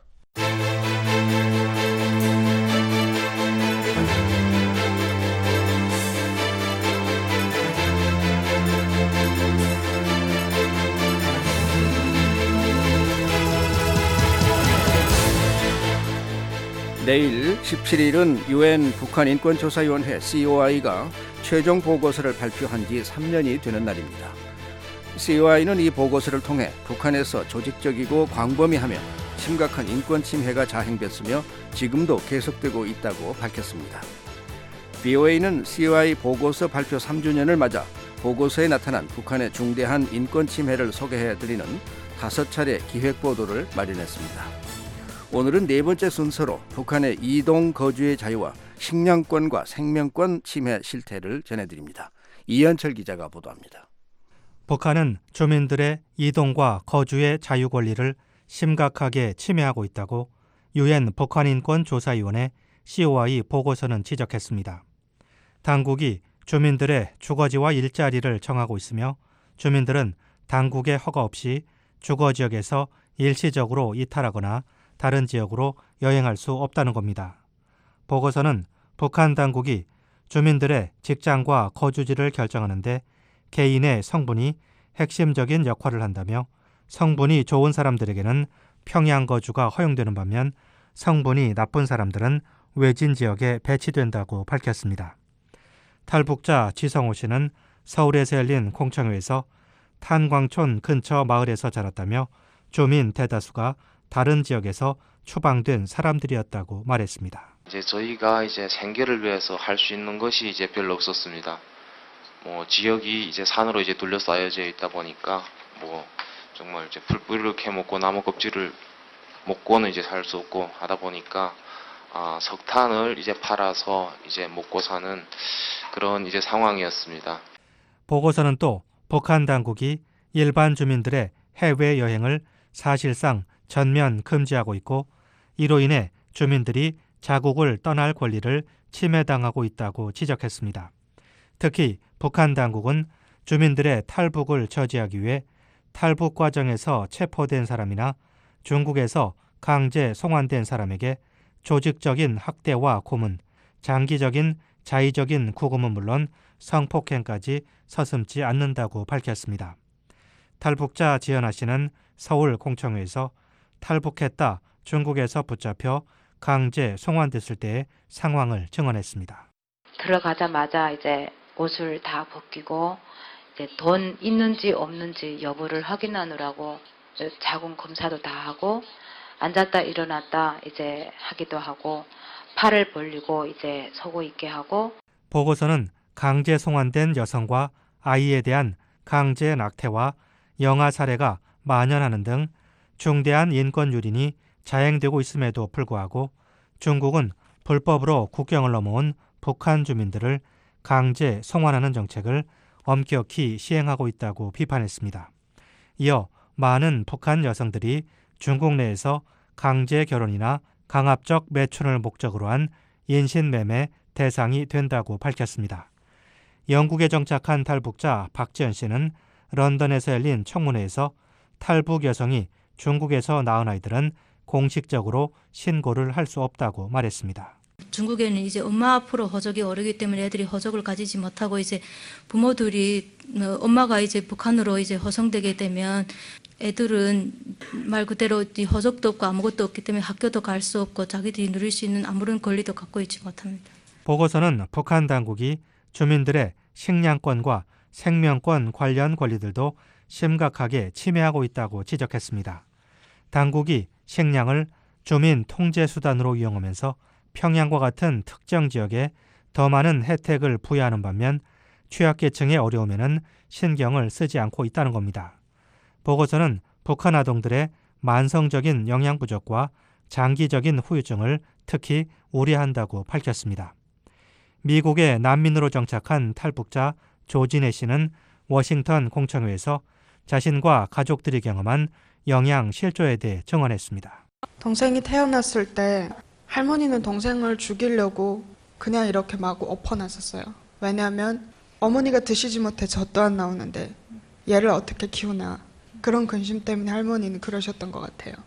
내일 십칠일은 유엔 북한인권조사위원회 씨오아이가 최종 보고서를 발표한 지 삼 년이 되는 날입니다. 씨오아이는 이 보고서를 통해 북한에서 조직적이고 광범위하며 심각한 인권 침해가 자행됐으며 지금도 계속되고 있다고 밝혔습니다. 브이오에이는 씨오아이 보고서 발표 삼 주년을 맞아 보고서에 나타난 북한의 중대한 인권 침해를 소개해드리는 다섯 차례 기획보도를 마련했습니다. 오늘은 네 번째 순서로 북한의 이동 거주의 자유와 식량권과 생명권 침해 실태를 전해드립니다. 이현철 기자가 보도합니다. 북한은 주민들의 이동과 거주의 자유 권리를 심각하게 침해하고 있다고 유엔 북한인권조사위원회 씨오아이 보고서는 지적했습니다. 당국이 주민들의 주거지와 일자리를 정하고 있으며 주민들은 당국의 허가 없이 주거지역에서 일시적으로 이탈하거나 다른 지역으로 여행할 수 없다는 겁니다. 보고서는 북한 당국이 주민들의 직장과 거주지를 결정하는 데 개인의 성분이 핵심적인 역할을 한다며 성분이 좋은 사람들에게는 평양 거주가 허용되는 반면 성분이 나쁜 사람들은 외진 지역에 배치된다고 밝혔습니다. 탈북자 지성호 씨는 서울에서 열린 공청회에서 탄광촌 근처 마을에서 자랐다며 주민 대다수가 다른 지역에서 추방된 사람들이었다고 말했습니다. 이제 저희가 이제 생계를 위해서 할 수 있는 것이 이제 별로 없었습니다. 뭐 지역이 이제 산으로 이제 둘러싸여져 있다 보니까 뭐 정말 이제 풀뿌리를 캐먹고 나무 껍질을 먹고는 이제 살 수 없고 하다 보니까 아, 석탄을 이제 팔아서 이제 먹고 사는 그런 이제 상황이었습니다. 보고서는 또 북한 당국이 일반 주민들의 해외 여행을 사실상 전면 금지하고 있고 이로 인해 주민들이 자국을 떠날 권리를 침해당하고 있다고 지적했습니다. 특히 북한 당국은 주민들의 탈북을 저지하기 위해 탈북 과정에서 체포된 사람이나 중국에서 강제 송환된 사람에게 조직적인 학대와 고문, 장기적인 자의적인 구금은 물론 성폭행까지 서슴지 않는다고 밝혔습니다. 탈북자 지연아 씨는 서울 공청회에서 탈북했다 중국에서 붙잡혀 강제 송환됐을 때의 상황을 증언했습니다. 들어가자마자 이제 옷을 다 벗기고 이제 돈 있는지 없는지 여부를 확인하느라고 자궁 검사도 다 하고 앉았다 일어났다 이제 하기도 하고 팔을 벌리고 이제 서고 있게 하고. 보고서는 강제 송환된 여성과 아이에 대한 강제 낙태와 영아 살해가 만연하는 등 중대한 인권 유린이 자행되고 있음에도 불구하고 중국은 불법으로 국경을 넘어온 북한 주민들을 강제 송환하는 정책을 엄격히 시행하고 있다고 비판했습니다. 이어 많은 북한 여성들이 중국 내에서 강제 결혼이나 강압적 매춘을 목적으로 한 인신매매 대상이 된다고 밝혔습니다. 영국에 정착한 탈북자 박지연 씨는 런던에서 열린 청문회에서 탈북 여성이 중국에서 낳은 아이들은 공식적으로 신고를 할 수 없다고 말했습니다. 중국에는 이제 엄마 앞으로 허적이 어르기 때문에 애들이 허적을 가지지 못하고 이제 부모들이 엄마가 이제 북한으로 이제 허송되게 되면 애들은 말 그대로 허적도 없고 아무것도 없기 때문에 학교도 갈 수 없고 자기들이 누릴 수 있는 아무런 권리도 갖고 있지 못합니다. 보고서는 북한 당국이 주민들의 식량권과 생명권 관련 권리들도 심각하게 침해하고 있다고 지적했습니다. 당국이 식량을 주민 통제 수단으로 이용하면서 평양과 같은 특정 지역에 더 많은 혜택을 부여하는 반면 취약계층의 어려움에는 신경을 쓰지 않고 있다는 겁니다. 보고서는 북한 아동들의 만성적인 영양 부족과 장기적인 후유증을 특히 우려한다고 밝혔습니다. 미국의 난민으로 정착한 탈북자 조진혜 씨는 워싱턴 공청회에서 자신과 가족들이 경험한 영양 실조에 대해 증언했습니다. 동생이 태어났을 때 할머니는 동생을 죽이려고 그냥 이렇게 마구 엎어놨었어요. 왜냐하면 어머니가 드시지 못해 젖도 안 나오는데 얘를 어떻게 키우나 그런 근심 때문에 할머니는 그러셨던 것 같아요.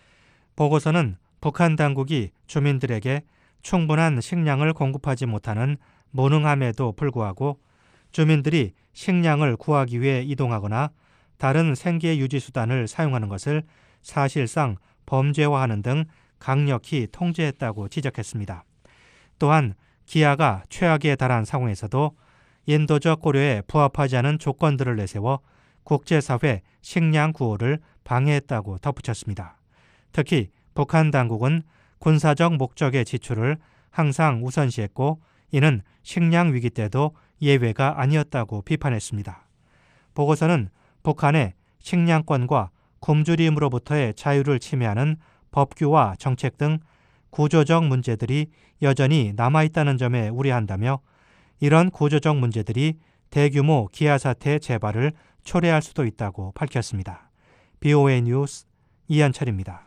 보고서는 북한 당국이 주민들에게 충분한 식량을 공급하지 못하는 무능함에도 불구하고 주민들이 식량을 구하기 위해 이동하거나 다른 생계 유지 수단을 사용하는 것을 사실상 범죄화하는 등 강력히 통제했다고 지적했습니다. 또한 기아가 최악에 달한 상황에서도 인도적 고려에 부합하지 않은 조건들을 내세워 국제사회 식량 구호를 방해했다고 덧붙였습니다. 특히 북한 당국은 군사적 목적의 지출을 항상 우선시했고 이는 식량 위기 때도 예외가 아니었다고 비판했습니다. 보고서는 북한의 식량권과 굶주림으로부터의 자유를 침해하는 법규와 정책 등 구조적 문제들이 여전히 남아있다는 점에 우려한다며 이런 구조적 문제들이 대규모 기아 사태 재발을 초래할 수도 있다고 밝혔습니다. 비오에이 뉴스 이현철입니다.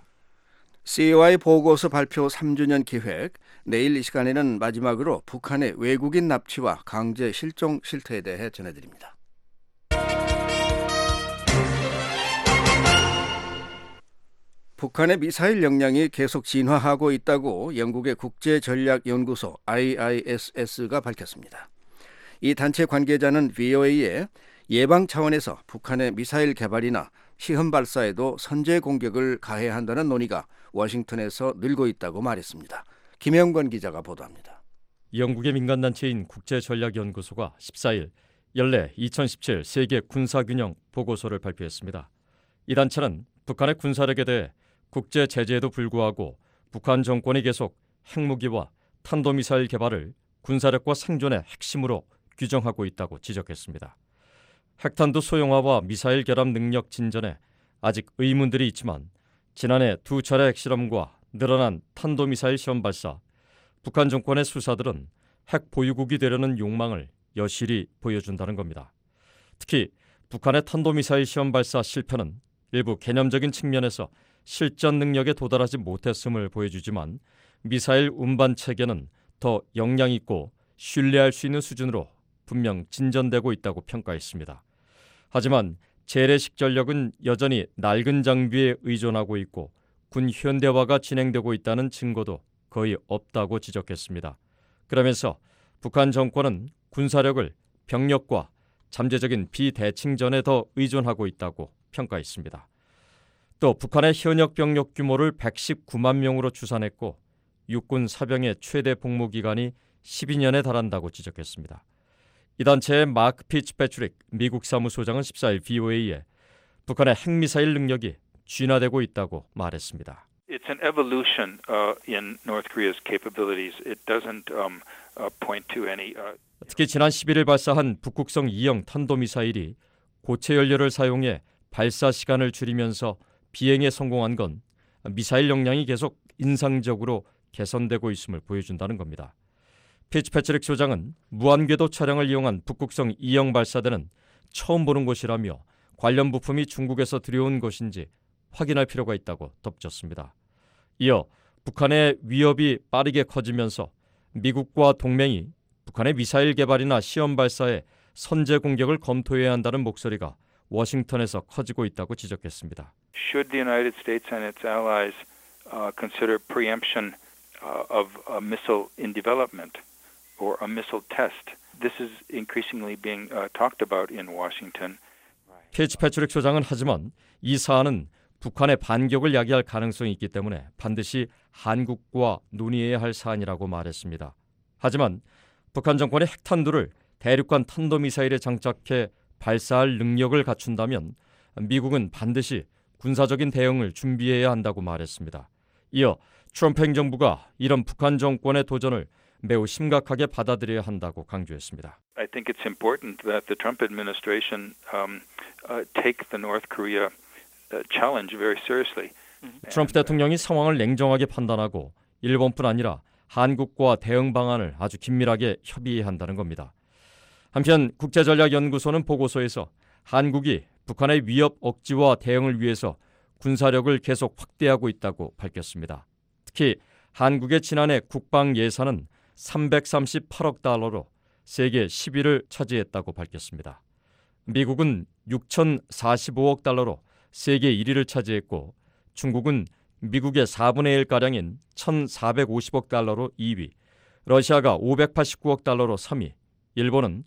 씨오아이 보고서 발표 삼 주년 기획, 내일 이 시간에는 마지막으로 북한의 외국인 납치와 강제 실종 실태에 대해 전해드립니다. 북한의 미사일 역량이 계속 진화하고 있다고 영국의 국제전략연구소 아이아이에스에스가 밝혔습니다. 이 단체 관계자는 브이오에이에 예방 차원에서 북한의 미사일 개발이나 시험 발사에도 선제 공격을 가해야 한다는 논의가 워싱턴에서 늘고 있다고 말했습니다. 김영권 기자가 보도합니다. 영국의 민간단체인 국제전략연구소가 십사일 연례 이천십칠 세계 군사균형 보고서를 발표했습니다. 이 단체는 북한의 군사력에 대해 국제 제재에도 불구하고 북한 정권이 계속 핵무기와 탄도미사일 개발을 군사력과 생존의 핵심으로 규정하고 있다고 지적했습니다. 핵탄두 소형화와 미사일 결합 능력 진전에 아직 의문들이 있지만 지난해 두 차례 핵실험과 늘어난 탄도미사일 시험 발사, 북한 정권의 수사들은 핵 보유국이 되려는 욕망을 여실히 보여준다는 겁니다. 특히 북한의 탄도미사일 시험 발사 실패는 일부 개념적인 측면에서 실전 능력에 도달하지 못했음을 보여주지만 미사일 운반 체계는 더 역량 있고 신뢰할 수 있는 수준으로 분명 진전되고 있다고 평가했습니다. 하지만 재래식 전력은 여전히 낡은 장비에 의존하고 있고 군 현대화가 진행되고 있다는 증거도 거의 없다고 지적했습니다. 그러면서 북한 정권은 군사력을 병력과 잠재적인 비대칭전에 더 의존하고 있다고 평가했습니다. 또 북한의 현역 병력 규모를 백십구만 명으로 추산했고 육군 사병의 최대 복무 기간이 십이 년에 달한다고 지적했습니다. 이 단체의 마크 피츠패트릭 미국 사무소장은 십사일 브이오에이에 북한의 핵미사일 능력이 진화되고 있다고 말했습니다. It's an evolution uh, in North Korea's capabilities. It doesn't um, uh, point to any. Uh... 특히 지난 십일일 발사한 북극성 이형 탄도미사일이 고체 연료를 사용해 발사 시간을 줄이면서 비행에 성공한 건 미사일 역량이 계속 인상적으로 개선되고 있음을 보여준다는 겁니다. 피츠패트릭 소장은 무한궤도 차량을 이용한 북극성 이형 발사대는 처음 보는 것이라며 관련 부품이 중국에서 들여온 것인지 확인할 필요가 있다고 덧붙였습니다. 이어 북한의 위협이 빠르게 커지면서 미국과 동맹이 북한의 미사일 개발이나 시험 발사에 선제 공격을 검토해야 한다는 목소리가 워싱턴에서 커지고 있다고 지적했습니다. Should the United States and its allies uh, consider preemption uh, of a missile in development or a missile test? This is increasingly being uh, talked about in Washington. 피츠패트릭 소장은 하지만 이 사안은 북한의 반격을 야기할 가능성이 있기 때문에 반드시 한국과 논의해야 할 사안이라고 말했습니다. 하지만 북한 정권이 핵탄두를 대륙간 탄도미사일에 장착해 발사할 능력을 갖춘다면 미국은 반드시 군사적인 대응을 준비해야 한다고 말했습니다. 이어 트럼프 행정부가 이런 북한 정권의 도전을 매우 심각하게 받아들여야 한다고 강조했습니다. I think it's important that the Trump administration um, uh, take the North Korea challenge very seriously. 트럼프 대통령이 상황을 냉정하게 판단하고 일본뿐 아니라 한국과 대응 방안을 아주 긴밀하게 협의해야 한다는 겁니다. 한편 국제전략연구소는 보고서에서 한국이 북한의 위협 억지와 대응을 위해서 군사력을 계속 확대하고 있다고 밝혔습니다. 특히 한국의 지난해 국방 예산은 삼백삼십팔억 달러로 세계 십 위를 차지했다고 밝혔습니다. 미국은 육천사십오억 달러로 세계 일 위를 차지했고 중국은 미국의 사분의 일가량인 천사백오십억 달러로 이 위, 러시아가 오백팔십구억 달러로 삼 위, 일본은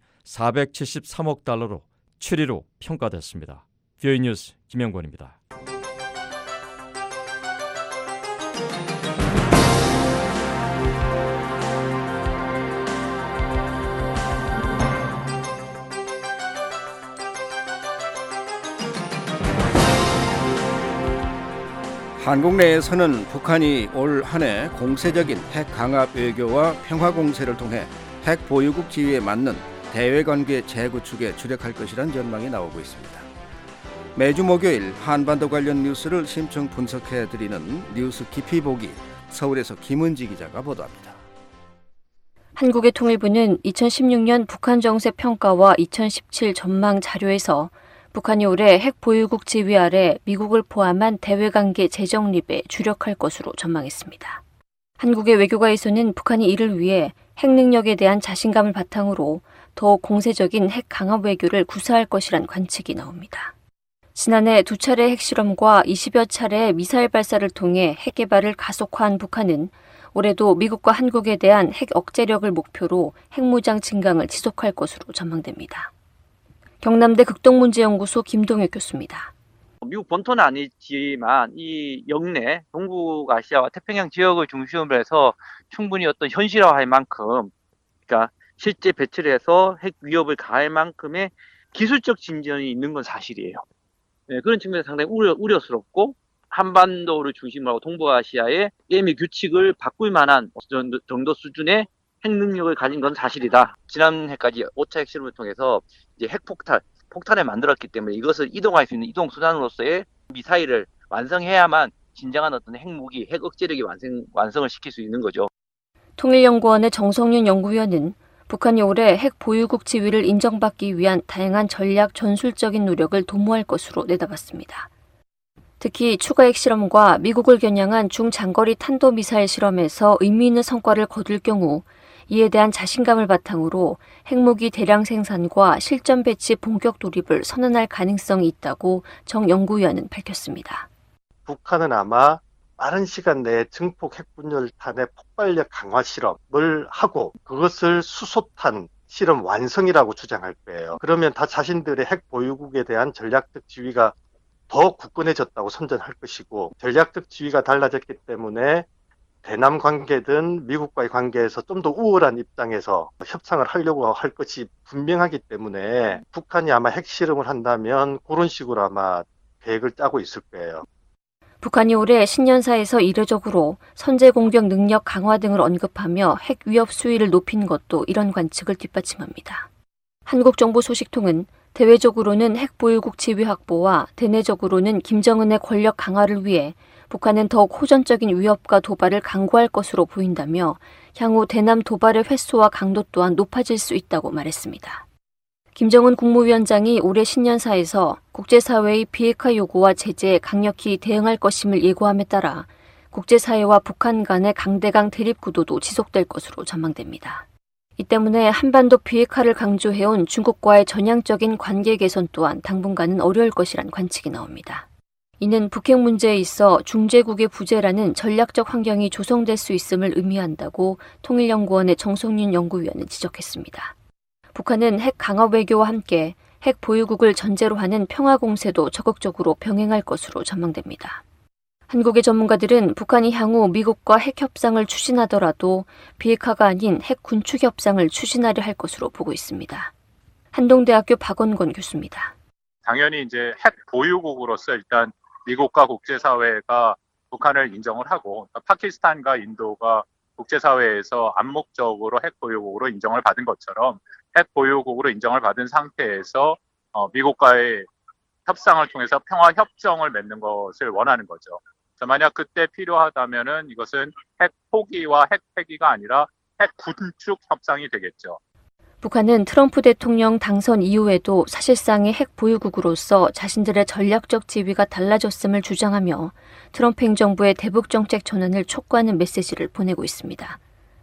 사백칠십삼억 달러로 칠 위로 평가됐습니다. 브이오에이 뉴스 김영권입니다. 한국 내에서는 북한이 올 한 해 공세적인 핵 강압 외교와 평화 공세를 통해 핵 보유국 지위에 맞는 대외관계 재구축에 주력할 것이란 전망이 나오고 있습니다. 매주 목요일 한반도 관련 뉴스를 심층 분석해드리는 뉴스 깊이 보기, 서울에서 김은지 기자가 보도합니다. 한국의 통일부는 이천십육 년 북한 정세 평가와 이천십칠 전망 자료에서 북한이 올해 핵 보유국 지위 아래 미국을 포함한 대외관계 재정립에 주력할 것으로 전망했습니다. 한국의 외교가에서는 북한이 이를 위해 핵 능력에 대한 자신감을 바탕으로 더욱 공세적인 핵 강압 외교를 구사할 것이란 관측이 나옵니다. 지난해 두 차례 핵실험과 이십여 차례 미사일 발사를 통해 핵 개발을 가속화한 북한은 올해도 미국과 한국에 대한 핵 억제력을 목표로 핵무장 증강을 지속할 것으로 전망됩니다. 경남대 극동문제연구소 김동혁 교수입니다. 미국 본토는 아니지만 이 영내 동북아시아와 태평양 지역을 중심으로 해서 충분히 어떤 현실화할 만큼, 그러니까 실제 배치를 해서 핵 위협을 가할 만큼의 기술적 진전이 있는 건 사실이에요. 네, 그런 측면에서 상당히 우려, 우려스럽고 한반도를 중심으로 하고 동북아시아의 게임의 규칙을 바꿀 만한 정도 수준의 핵 능력을 가진 건 사실이다. 지난해까지 오 차 핵실험을 통해서 이제 핵폭탄, 폭탄을 만들었기 때문에 이것을 이동할 수 있는 이동 수단으로서의 미사일을 완성해야만 진정한 어떤 핵무기, 핵 억제력이 완성, 완성을 시킬 수 있는 거죠. 통일연구원의 정성윤 연구위원은 북한이 올해 핵 보유국 지위를 인정받기 위한 다양한 전략 전술적인 노력을 도모할 것으로 내다봤습니다. 특히 추가 핵실험과 미국을 겨냥한 중장거리 탄도미사일 실험에서 의미 있는 성과를 거둘 경우 이에 대한 자신감을 바탕으로 핵무기 대량 생산과 실전 배치 본격 돌입을 선언할 가능성이 있다고 정 연구위원은 밝혔습니다. 북한은 아마 빠른 시간 내에 증폭 핵분열탄의 폭발력 강화 실험을 하고 그것을 수소탄 실험 완성이라고 주장할 거예요. 그러면 다 자신들의 핵 보유국에 대한 전략적 지위가 더 굳건해졌다고 선전할 것이고, 전략적 지위가 달라졌기 때문에 대남 관계든 미국과의 관계에서 좀 더 우월한 입장에서 협상을 하려고 할 것이 분명하기 때문에 북한이 아마 핵실험을 한다면 그런 식으로 아마 계획을 짜고 있을 거예요. 북한이 올해 신년사에서 이례적으로 선제 공격 능력 강화 등을 언급하며 핵 위협 수위를 높인 것도 이런 관측을 뒷받침합니다. 한국 정부 소식통은 대외적으로는 핵 보유국 지위 확보와 대내적으로는 김정은의 권력 강화를 위해 북한은 더욱 호전적인 위협과 도발을 강구할 것으로 보인다며 향후 대남 도발의 횟수와 강도 또한 높아질 수 있다고 말했습니다. 김정은 국무위원장이 올해 신년사에서 국제사회의 비핵화 요구와 제재에 강력히 대응할 것임을 예고함에 따라 국제사회와 북한 간의 강대강 대립 구도도 지속될 것으로 전망됩니다. 이 때문에 한반도 비핵화를 강조해온 중국과의 전향적인 관계 개선 또한 당분간은 어려울 것이란 관측이 나옵니다. 이는 북핵 문제에 있어 중재국의 부재라는 전략적 환경이 조성될 수 있음을 의미한다고 통일연구원의 정성윤 연구위원은 지적했습니다. 북한은 핵 강화 외교와 함께 핵 보유국을 전제로 하는 평화 공세도 적극적으로 병행할 것으로 전망됩니다. 한국의 전문가들은 북한이 향후 미국과 핵 협상을 추진하더라도 비핵화가 아닌 핵 군축 협상을 추진하려 할 것으로 보고 있습니다. 한동대학교 박원권 교수입니다. 당연히 이제 핵 보유국으로서 일단 미국과 국제사회가 북한을 인정을 하고, 파키스탄과 인도가 국제사회에서 암묵적으로 핵 보유국으로 인정을 받은 것처럼 핵 보유국으로 인정을 받은 상태에서 어, 미국과의 협상을 통해서 평화 협정을 맺는 것을 원하는 거죠. 만약 그때 필요하다면은 이것은 핵 포기와 핵 폐기가 아니라 핵 군축 협상이 되겠죠. 북한은 트럼프 대통령 당선 이후에도 사실상의 핵 보유국으로서 자신들의 전략적 지위가 달라졌음을 주장하며 트럼프 행정부의 대북 정책 전환을 촉구하는 메시지를 보내고 있습니다.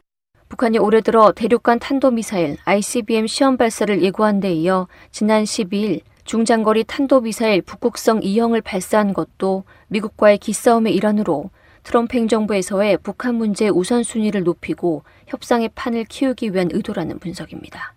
북한이 올해 들어 대륙간 탄도미사일 아이씨비엠 시험 발사를 예고한 데 이어 지난 십이일 중장거리 탄도미사일 북극성 이형을 발사한 것도 미국과의 기싸움의 일환으로 트럼프 행정부에서의 북한 문제 우선순위를 높이고 협상의 판을 키우기 위한 의도라는 분석입니다.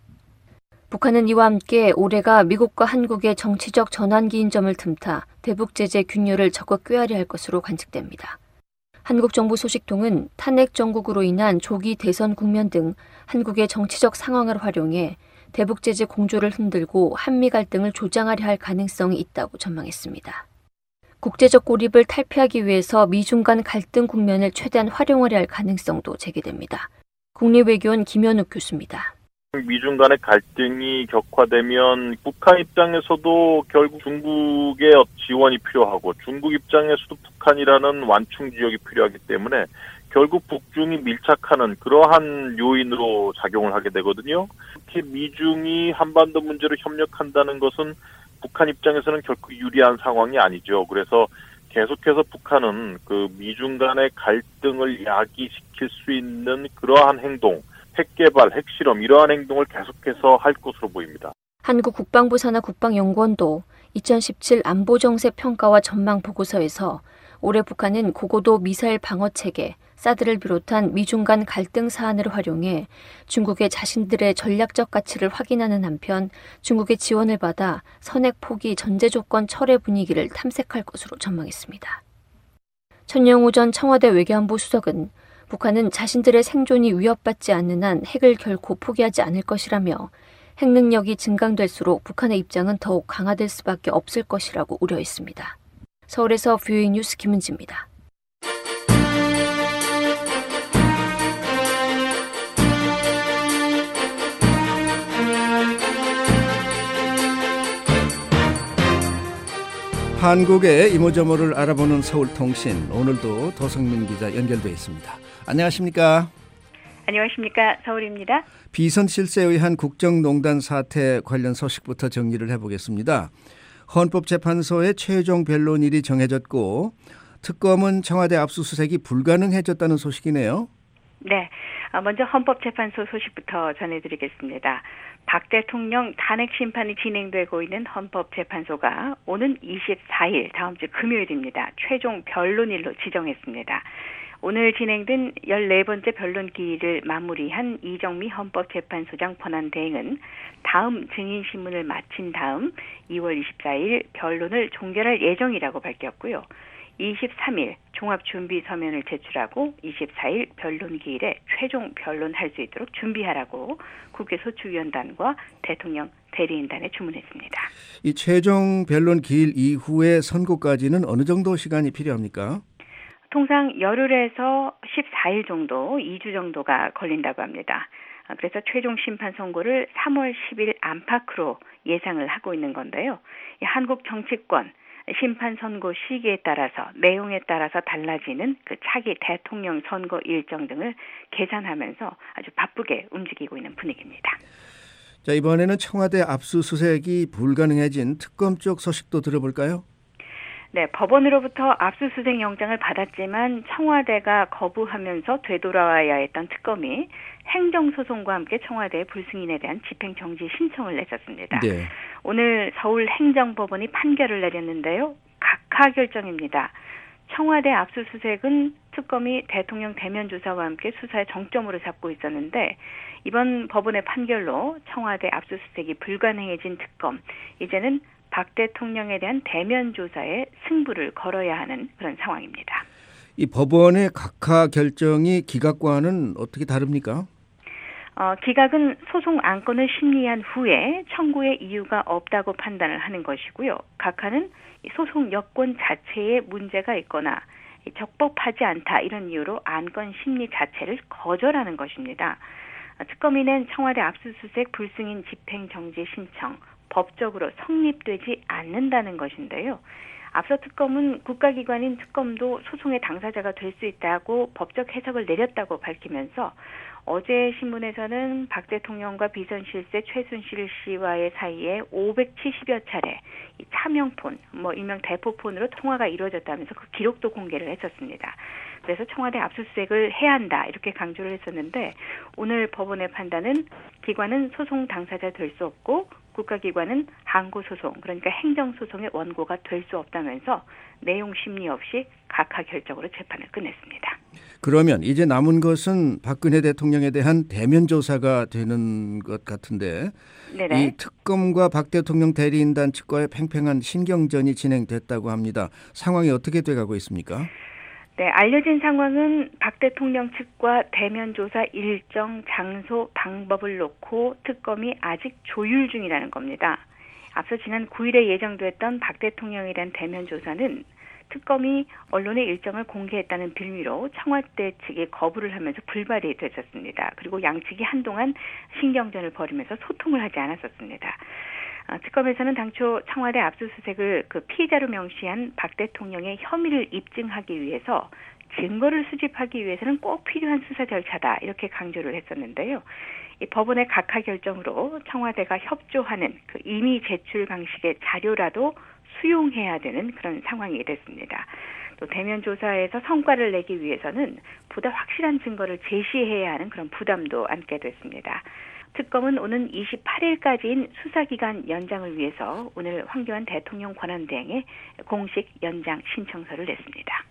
북한은 이와 함께 올해가 미국과 한국의 정치적 전환기인 점을 틈타 대북 제재 균열을 적극 꾀하려 할 것으로 관측됩니다. 한국 정부 소식통은 탄핵 정국으로 인한 조기 대선 국면 등 한국의 정치적 상황을 활용해 대북 제재 공조를 흔들고 한미 갈등을 조장하려 할 가능성이 있다고 전망했습니다. 국제적 고립을 탈피하기 위해서 미중 간 갈등 국면을 최대한 활용하려 할 가능성도 제기됩니다. 국립외교원 김현욱 교수입니다. 미중 간의 갈등이 격화되면 북한 입장에서도 결국 중국의 지원이 필요하고 중국 입장에서도 북한이라는 완충 지역이 필요하기 때문에 결국 북중이 밀착하는 그러한 요인으로 작용을 하게 되거든요. 특히 미중이 한반도 문제로 협력한다는 것은 북한 입장에서는 결코 유리한 상황이 아니죠. 그래서 계속해서 북한은 그 미중 간의 갈등을 야기시킬 수 있는 그러한 행동, 핵개발, 핵실험 이러한 행동을 계속해서 할 것으로 보입니다. 한국 국방부 산하 국방연구원도 이천십칠 안보정세 평가와 전망 보고서에서 올해 북한은 고고도 미사일 방어 체계, 사드를 비롯한 미중 간 갈등 사안을 활용해 중국의 자신들의 전략적 가치를 확인하는 한편 중국의 지원을 받아 선핵 포기 전제 조건 철회 분위기를 탐색할 것으로 전망했습니다. 천영우 전 청와대 외교안보 수석은 북한은 자신들의 생존이 위협받지 않는 한 핵을 결코 포기하지 않을 것이라며 핵 능력이 증강될수록 북한의 입장은 더욱 강화될 수밖에 없을 것이라고 우려했습니다. 서울에서 뷰잉 뉴스 김은지입니다. 한국의 이모저모를 알아보는 서울통신, 오늘도 도성민 기자 연결돼 있습니다. 안녕하십니까? 안녕하십니까? 서울입니다. 비선 실세에 의한 국정농단 사태 관련 소식부터 정리를 해보겠습니다. 헌법재판소의 최종 변론일이 정해졌고 특검은 청와대 압수수색이 불가능해졌다는 소식이네요. 네, 먼저 헌법재판소 소식부터 전해드리겠습니다. 박 대통령 탄핵 심판이 진행되고 있는 헌법재판소가 오는 이십사일 다음 주 금요일입니다. 최종 변론일로 지정했습니다. 오늘 진행된 열네 번째 변론 기일을 마무리한 이정미 헌법재판소장 권한대행은 다음 증인신문을 마친 다음 이월 이십사일 변론을 종결할 예정이라고 밝혔고요. 이십삼일 종합준비 서면을 제출하고 이십사일 변론 기일에 최종 변론할 수 있도록 준비하라고 국회 소추위원단과 대통령 대리인단에 주문했습니다. 이 최종 변론 기일 이후에 선고까지는 어느 정도 시간이 필요합니까? 통상 열흘에서 십사일 정도, 이 주 정도가 걸린다고 합니다. 그래서 최종 심판 선고를 삼월 십일 안팎으로 예상을 하고 있는 건데요. 한국 정치권 심판 선고 시기에 따라서 내용에 따라서 달라지는 그 차기 대통령 선거 일정 등을 계산하면서 아주 바쁘게 움직이고 있는 분위기입니다. 자, 이번에는 청와대 압수수색이 불가능해진 특검 쪽 소식도 들어볼까요? 네, 법원으로부터 압수수색 영장을 받았지만 청와대가 거부하면서 되돌아와야 했던 특검이 행정소송과 함께 청와대의 불승인에 대한 집행정지 신청을 냈었습니다. 네. 오늘 서울행정법원이 판결을 내렸는데요. 각하 결정입니다. 청와대 압수수색은 특검이 대통령 대면 조사와 함께 수사의 정점으로 잡고 있었는데 이번 법원의 판결로 청와대 압수수색이 불가능해진 특검, 이제는 박 대통령에 대한 대면 조사에 승부를 걸어야 하는 그런 상황입니다. 이 법원의 각하 결정이 기각과는 어떻게 다릅니까? 어, 기각은 소송 안건을 심리한 후에 청구의 이유가 없다고 판단을 하는 것이고요. 각하는 소송 여건 자체에 문제가 있거나 적법하지 않다 이런 이유로 안건 심리 자체를 거절하는 것입니다. 특검이 낸 청와대 압수수색 불승인 집행정지 신청, 법적으로 성립되지 않는다는 것인데요. 앞서 특검은 국가기관인 특검도 소송의 당사자가 될 수 있다고 법적 해석을 내렸다고 밝히면서 어제 신문에서는 박 대통령과 비선실세 최순실 씨와의 사이에 오백칠십여 차례 이 차명폰, 뭐 일명 대포폰으로 통화가 이루어졌다면서 그 기록도 공개를 했었습니다. 그래서 청와대 압수수색을 해야 한다 이렇게 강조를 했었는데 오늘 법원의 판단은 기관은 소송 당사자 될 수 없고 국가기관은 항고소송, 그러니까 행정소송의 원고가 될 수 없다면서 내용 심리 없이 각하 결정으로 재판을 끝냈습니다. 그러면 이제 남은 것은 박근혜 대통령에 대한 대면 조사가 되는 것 같은데 네네. 이 특검과 박 대통령 대리인단 측과의 팽팽한 신경전이 진행됐다고 합니다. 상황이 어떻게 돼가고 있습니까? 네, 알려진 상황은 박 대통령 측과 대면 조사 일정, 장소, 방법을 놓고 특검이 아직 조율 중이라는 겁니다. 앞서 지난 구일에 예정됐던 박 대통령에 대한 대면 조사는 특검이 언론의 일정을 공개했다는 빌미로 청와대 측이 거부를 하면서 불발이 됐었습니다. 그리고 양측이 한동안 신경전을 벌이면서 소통을 하지 않았었습니다. 특검에서는 당초 청와대 압수수색을 그 피의자로 명시한 박 대통령의 혐의를 입증하기 위해서 증거를 수집하기 위해서는 꼭 필요한 수사 절차다 이렇게 강조를 했었는데요. 이 법원의 각하 결정으로 청와대가 협조하는 그 임의 제출 방식의 자료라도 수용해야 되는 그런 상황이 됐습니다. 또 대면 조사에서 성과를 내기 위해서는 보다 확실한 증거를 제시해야 하는 그런 부담도 안게 됐습니다. 특검은 오는 이십팔 일까지인 수사기간 연장을 위해서 오늘 황교안 대통령 권한대행에 공식 연장 신청서를 냈습니다.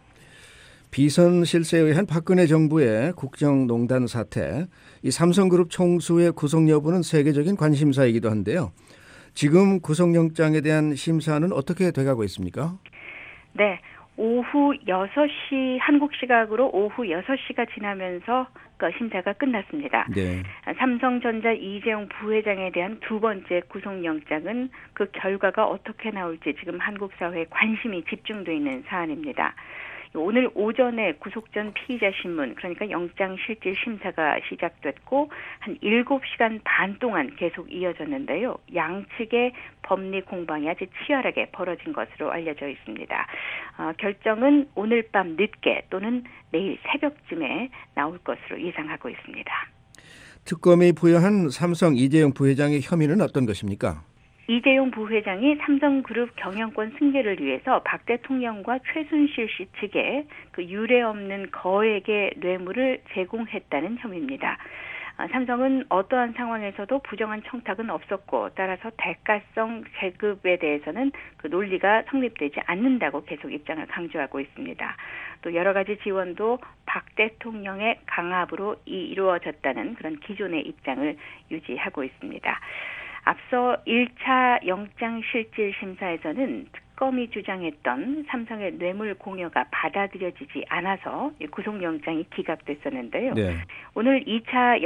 비선 실세에 의한 박근혜 정부의 국정농단 사태, 이 삼성그룹 총수의 구속 여부는 세계적인 관심사이기도 한데요. 지금 구속영장에 대한 심사는 어떻게 돼가고 있습니까? 네. 오후 여섯 시 한국 시각으로 오후 여섯 시가 지나면서 그 심사가 끝났습니다. 네. 삼성전자 이재용 부회장에 대한 두 번째 구속영장은 그 결과가 어떻게 나올지 지금 한국 사회에 관심이 집중돼 있는 사안입니다. 오늘 오전에 구속 전 피의자 신문, 그러니까 영장실질심사가 시작됐고 한 일곱 시간 반 동안 계속 이어졌는데요. 양측의 법리 공방이 아주 치열하게 벌어진 것으로 알려져 있습니다. 어, 결정은 오늘 밤 늦게 또는 내일 새벽쯤에 나올 것으로 예상하고 있습니다. 특검이 부여한 삼성 이재용 부회장의 혐의는 어떤 것입니까? 이재용 부회장이 삼성그룹 경영권 승계를 위해서 박 대통령과 최순실 씨 측에 그 유례 없는 거액의 뇌물을 제공했다는 혐의입니다. 삼성은 어떠한 상황에서도 부정한 청탁은 없었고 따라서 대가성 제급에 대해서는 그 논리가 성립되지 않는다고 계속 입장을 강조하고 있습니다. 또 여러 가지 지원도 박 대통령의 강압으로 이루어졌다는 그런 기존의 입장을 유지하고 있습니다. 앞서 일 차 영장실질심사에서는 특검이 주장했던 삼성의 뇌물 공여가 받아들여지지 않아서 구속영장이 기각됐었는데요. 네. 오늘 이 차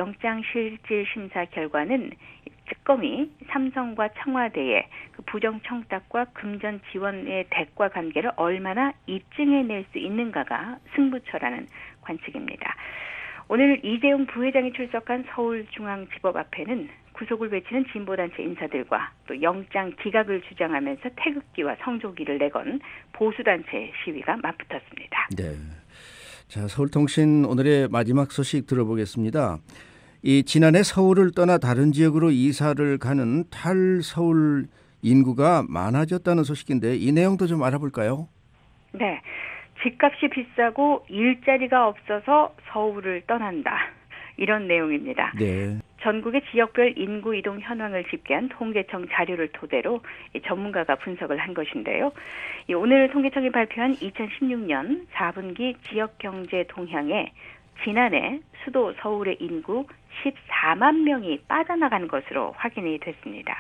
영장실질심사 결과는 특검이 삼성과 청와대의 그 부정청탁과 금전 지원의 대가 관계를 얼마나 입증해낼 수 있는가가 승부처라는 관측입니다. 오늘 이재용 부회장이 출석한 서울중앙지법 앞에는 구속을 외치는 진보단체 인사들과 또 영장 기각을 주장하면서 태극기와 성조기를 내건 보수단체 시위가 맞붙었습니다. 네. 자, 서울통신 오늘의 마지막 소식 들어보겠습니다. 이 지난해 서울을 떠나 다른 지역으로 이사를 가는 탈서울 인구가 많아졌다는 소식인데 이 내용도 좀 알아볼까요? 네. 집값이 비싸고 일자리가 없어서 서울을 떠난다. 이런 내용입니다. 네. 전국의 지역별 인구 이동 현황을 집계한 통계청 자료를 토대로 전문가가 분석을 한 것인데요. 오늘 통계청이 발표한 이천십육 년 사 분기 지역경제 동향에 지난해 수도 서울의 인구 십사만 명이 빠져나간 것으로 확인이 됐습니다.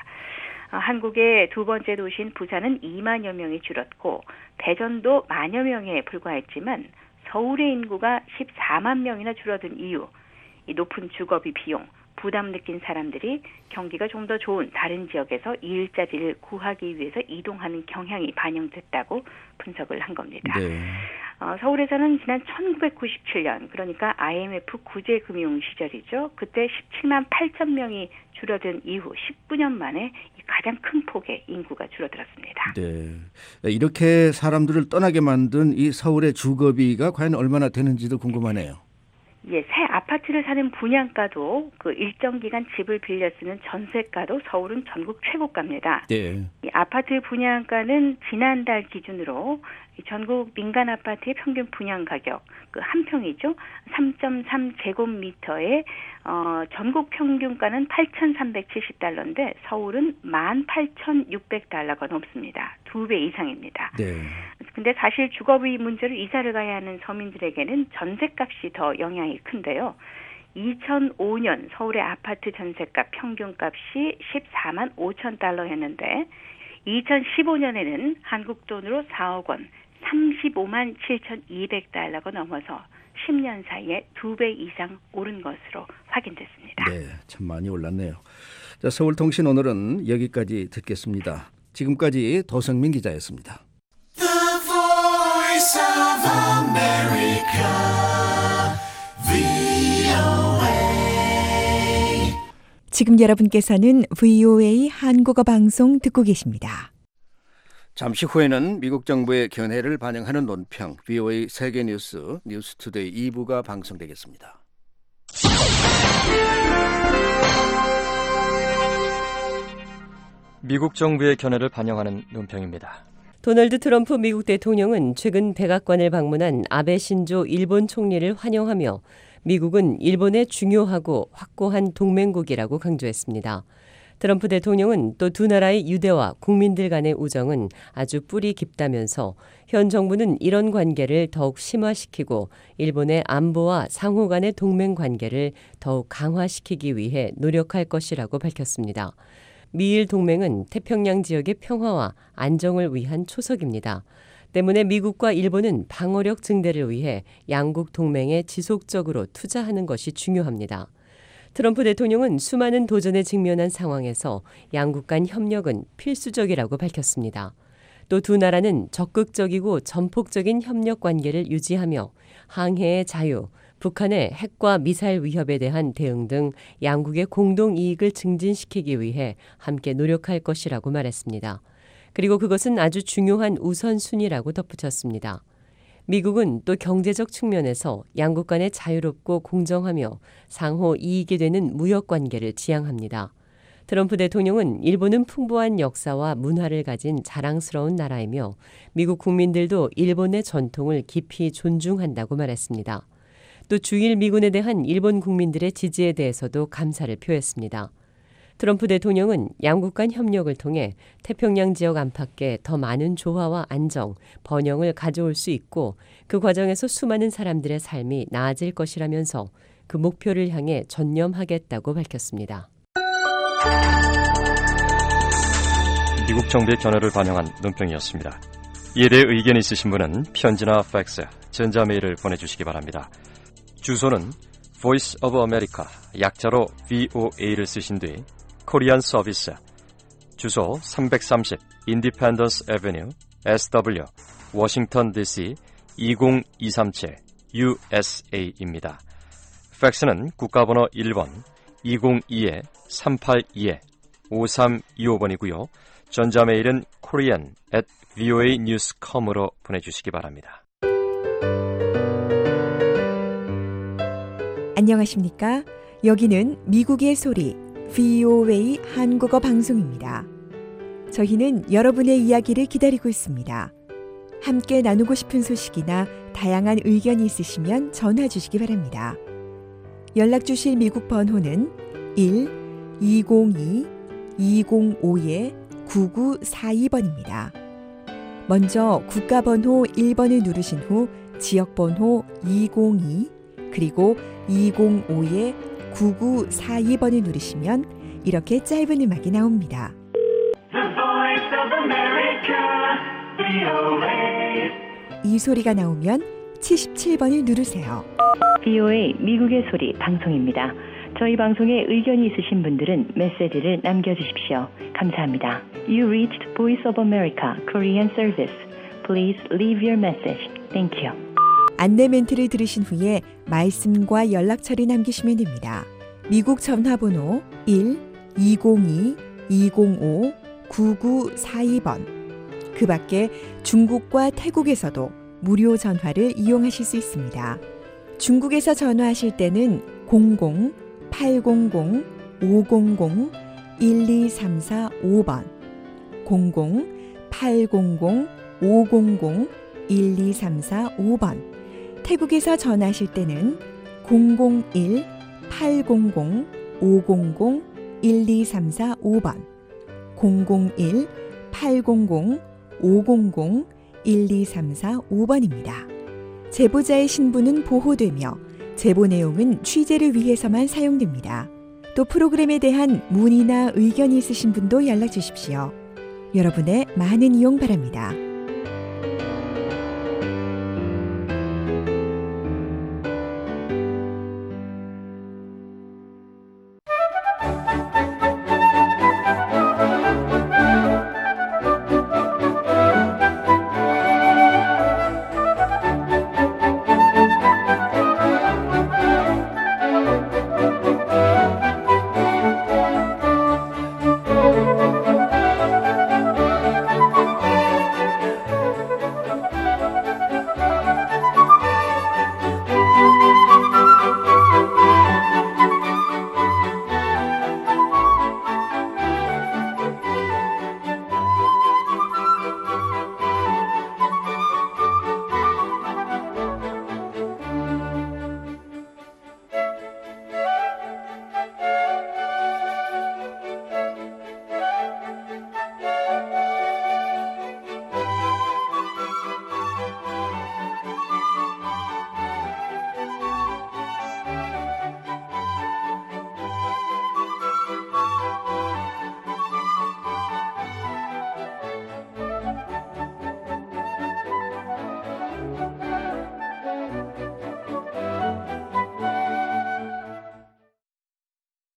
한국의 두 번째 도시인 부산은 이만여 명이 줄었고 대전도 만여 명에 불과했지만 서울의 인구가 십사만 명이나 줄어든 이유, 이 높은 주거비 비용, 부담 느낀 사람들이 경기가 좀 더 좋은 다른 지역에서 일자리를 구하기 위해서 이동하는 경향이 반영됐다고 분석을 한 겁니다. 네. 어, 서울에서는 지난 천구백구십칠 년, 그러니까 아이엠에프 구제금융 시절이죠. 그때 십칠만 팔천 명이 줄어든 이후 십구 년 만에 가장 큰 폭의 인구가 줄어들었습니다. 네, 이렇게 사람들을 떠나게 만든 이 서울의 주거비가 과연 얼마나 되는지도 궁금하네요. 예, 새 아파트를 사는 분양가도 그 일정 기간 집을 빌려 쓰는 전세가도 서울은 전국 최고가입니다. 네. 이 아파트 분양가는 지난달 기준으로 전국 민간 아파트의 평균 분양 가격 그 한 평이죠. 삼 점 삼 제곱미터에 어, 전국 평균가는 팔천삼백칠십 달러인데 서울은 만 팔천육백 달러가 넘습니다. 두 배 이상입니다. 네. 근데 사실 주거비 문제로 이사를 가야 하는 서민들에게는 전세값이 더 영향이 큰데요. 이천오 년 서울의 아파트 전세값 평균값이 십사만 오천 달러였는데 이천십오 년에는 한국 돈으로 사억 원, 삼십오만 칠천이백 달러가 넘어서 십 년 사이에 두 배 이상 오른 것으로 확인됐습니다. 네, 참 많이 올랐네요. 자, 서울통신 오늘은 여기까지 듣겠습니다. 지금까지 도성민 기자였습니다. The Voice of America, 브이오에이. 지금 여러분께서는 브이오에이 한국어 방송 듣고 계십니다. 잠시 후에는 미국 정부의 견해를 반영하는 논평, 브이오에이 세계뉴스 뉴스투데이 이 부가 방송되겠습니다. 미국 정부의 견해를 반영하는 논평입니다. 도널드 트럼프 미국 대통령은 최근 백악관을 방문한 아베 신조 일본 총리를 환영하며 미국은 일본의 중요하고 확고한 동맹국이라고 강조했습니다. 트럼프 대통령은 또 두 나라의 유대와 국민들 간의 우정은 아주 뿌리 깊다면서 현 정부는 이런 관계를 더욱 심화시키고 일본의 안보와 상호 간의 동맹 관계를 더욱 강화시키기 위해 노력할 것이라고 밝혔습니다. 미일 동맹은 태평양 지역의 평화와 안정을 위한 초석입니다. 때문에 미국과 일본은 방어력 증대를 위해 양국 동맹에 지속적으로 투자하는 것이 중요합니다. 트럼프 대통령은 수많은 도전에 직면한 상황에서 양국 간 협력은 필수적이라고 밝혔습니다. 또 두 나라는 적극적이고 전폭적인 협력 관계를 유지하며 항해의 자유, 북한의 핵과 미사일 위협에 대한 대응 등 양국의 공동 이익을 증진시키기 위해 함께 노력할 것이라고 말했습니다. 그리고 그것은 아주 중요한 우선순위라고 덧붙였습니다. 미국은 또 경제적 측면에서 양국 간의 자유롭고 공정하며 상호 이익이 되는 무역 관계를 지향합니다. 트럼프 대통령은 일본은 풍부한 역사와 문화를 가진 자랑스러운 나라이며 미국 국민들도 일본의 전통을 깊이 존중한다고 말했습니다. 또 주일 미군에 대한 일본 국민들의 지지에 대해서도 감사를 표했습니다. 트럼프 대통령은 양국 간 협력을 통해 태평양 지역 안팎에 더 많은 조화와 안정, 번영을 가져올 수 있고 그 과정에서 수많은 사람들의 삶이 나아질 것이라면서 그 목표를 향해 전념하겠다고 밝혔습니다. 미국 정부의 견해를 반영한 논평이었습니다. 이에 대해 의견이 있으신 분은 편지나 팩스, 전자메일을 보내주시기 바랍니다. 주소는 Voice of America, 약자로 브이오에이를 쓰신 뒤 코리안 서비스, 주소 삼백삼십 Independence Avenue, 에스더블유, 워싱턴 디씨 이공이삼칠 유에스에이입니다. 팩스는 국가번호 일 번 이공이 삼팔이 오삼이오 번이고요. 전자메일은 korean at voa news dot com으로 보내주시기 바랍니다. 안녕하십니까? 여기는 미국의 소리 브이오에이 한국어 방송입니다. 저희는 여러분의 이야기를 기다리고 있습니다. 함께 나누고 싶은 소식이나 다양한 의견이 있으시면 전화 주시기 바랍니다. 연락 주실 미국 번호는 일 이공이 이공오 구구사이 번입니다. 먼저 국가번호 일 번을 누르신 후 지역번호 이공이 그리고 이공오 구구사이 번을 누르시면 이렇게 짧은 음악이 나옵니다. The Voice of America, 브이오에이. 이 소리가 나오면 칠십칠 번을 누르세요. 브이오에이 미국의 소리 방송입니다. 저희 방송에 의견이 있으신 분들은 메시지를 남겨주십시오. 감사합니다. You reached Voice of America Korean Service. Please leave your message. Thank you. 안내 멘트를 들으신 후에 말씀과 연락처를 남기시면 됩니다. 미국 전화번호 일 이공이 이공오 구구사이 번. 그 밖에 중국과 태국에서도 무료 전화를 이용하실 수 있습니다. 중국에서 전화하실 때는 공공 팔공공 오공공 일이삼사오 번, 공공 팔공공 오공공 일이삼사오 번. 태국에서 전화하실 때는 공공일 팔공공 오공공 일이삼사오 번, 공공일 팔공공 오공공 일이삼사오 번입니다. 제보자의 신분은 보호되며 제보 내용은 취재를 위해서만 사용됩니다. 또 프로그램에 대한 문의나 의견이 있으신 분도 연락 주십시오. 여러분의 많은 이용 바랍니다.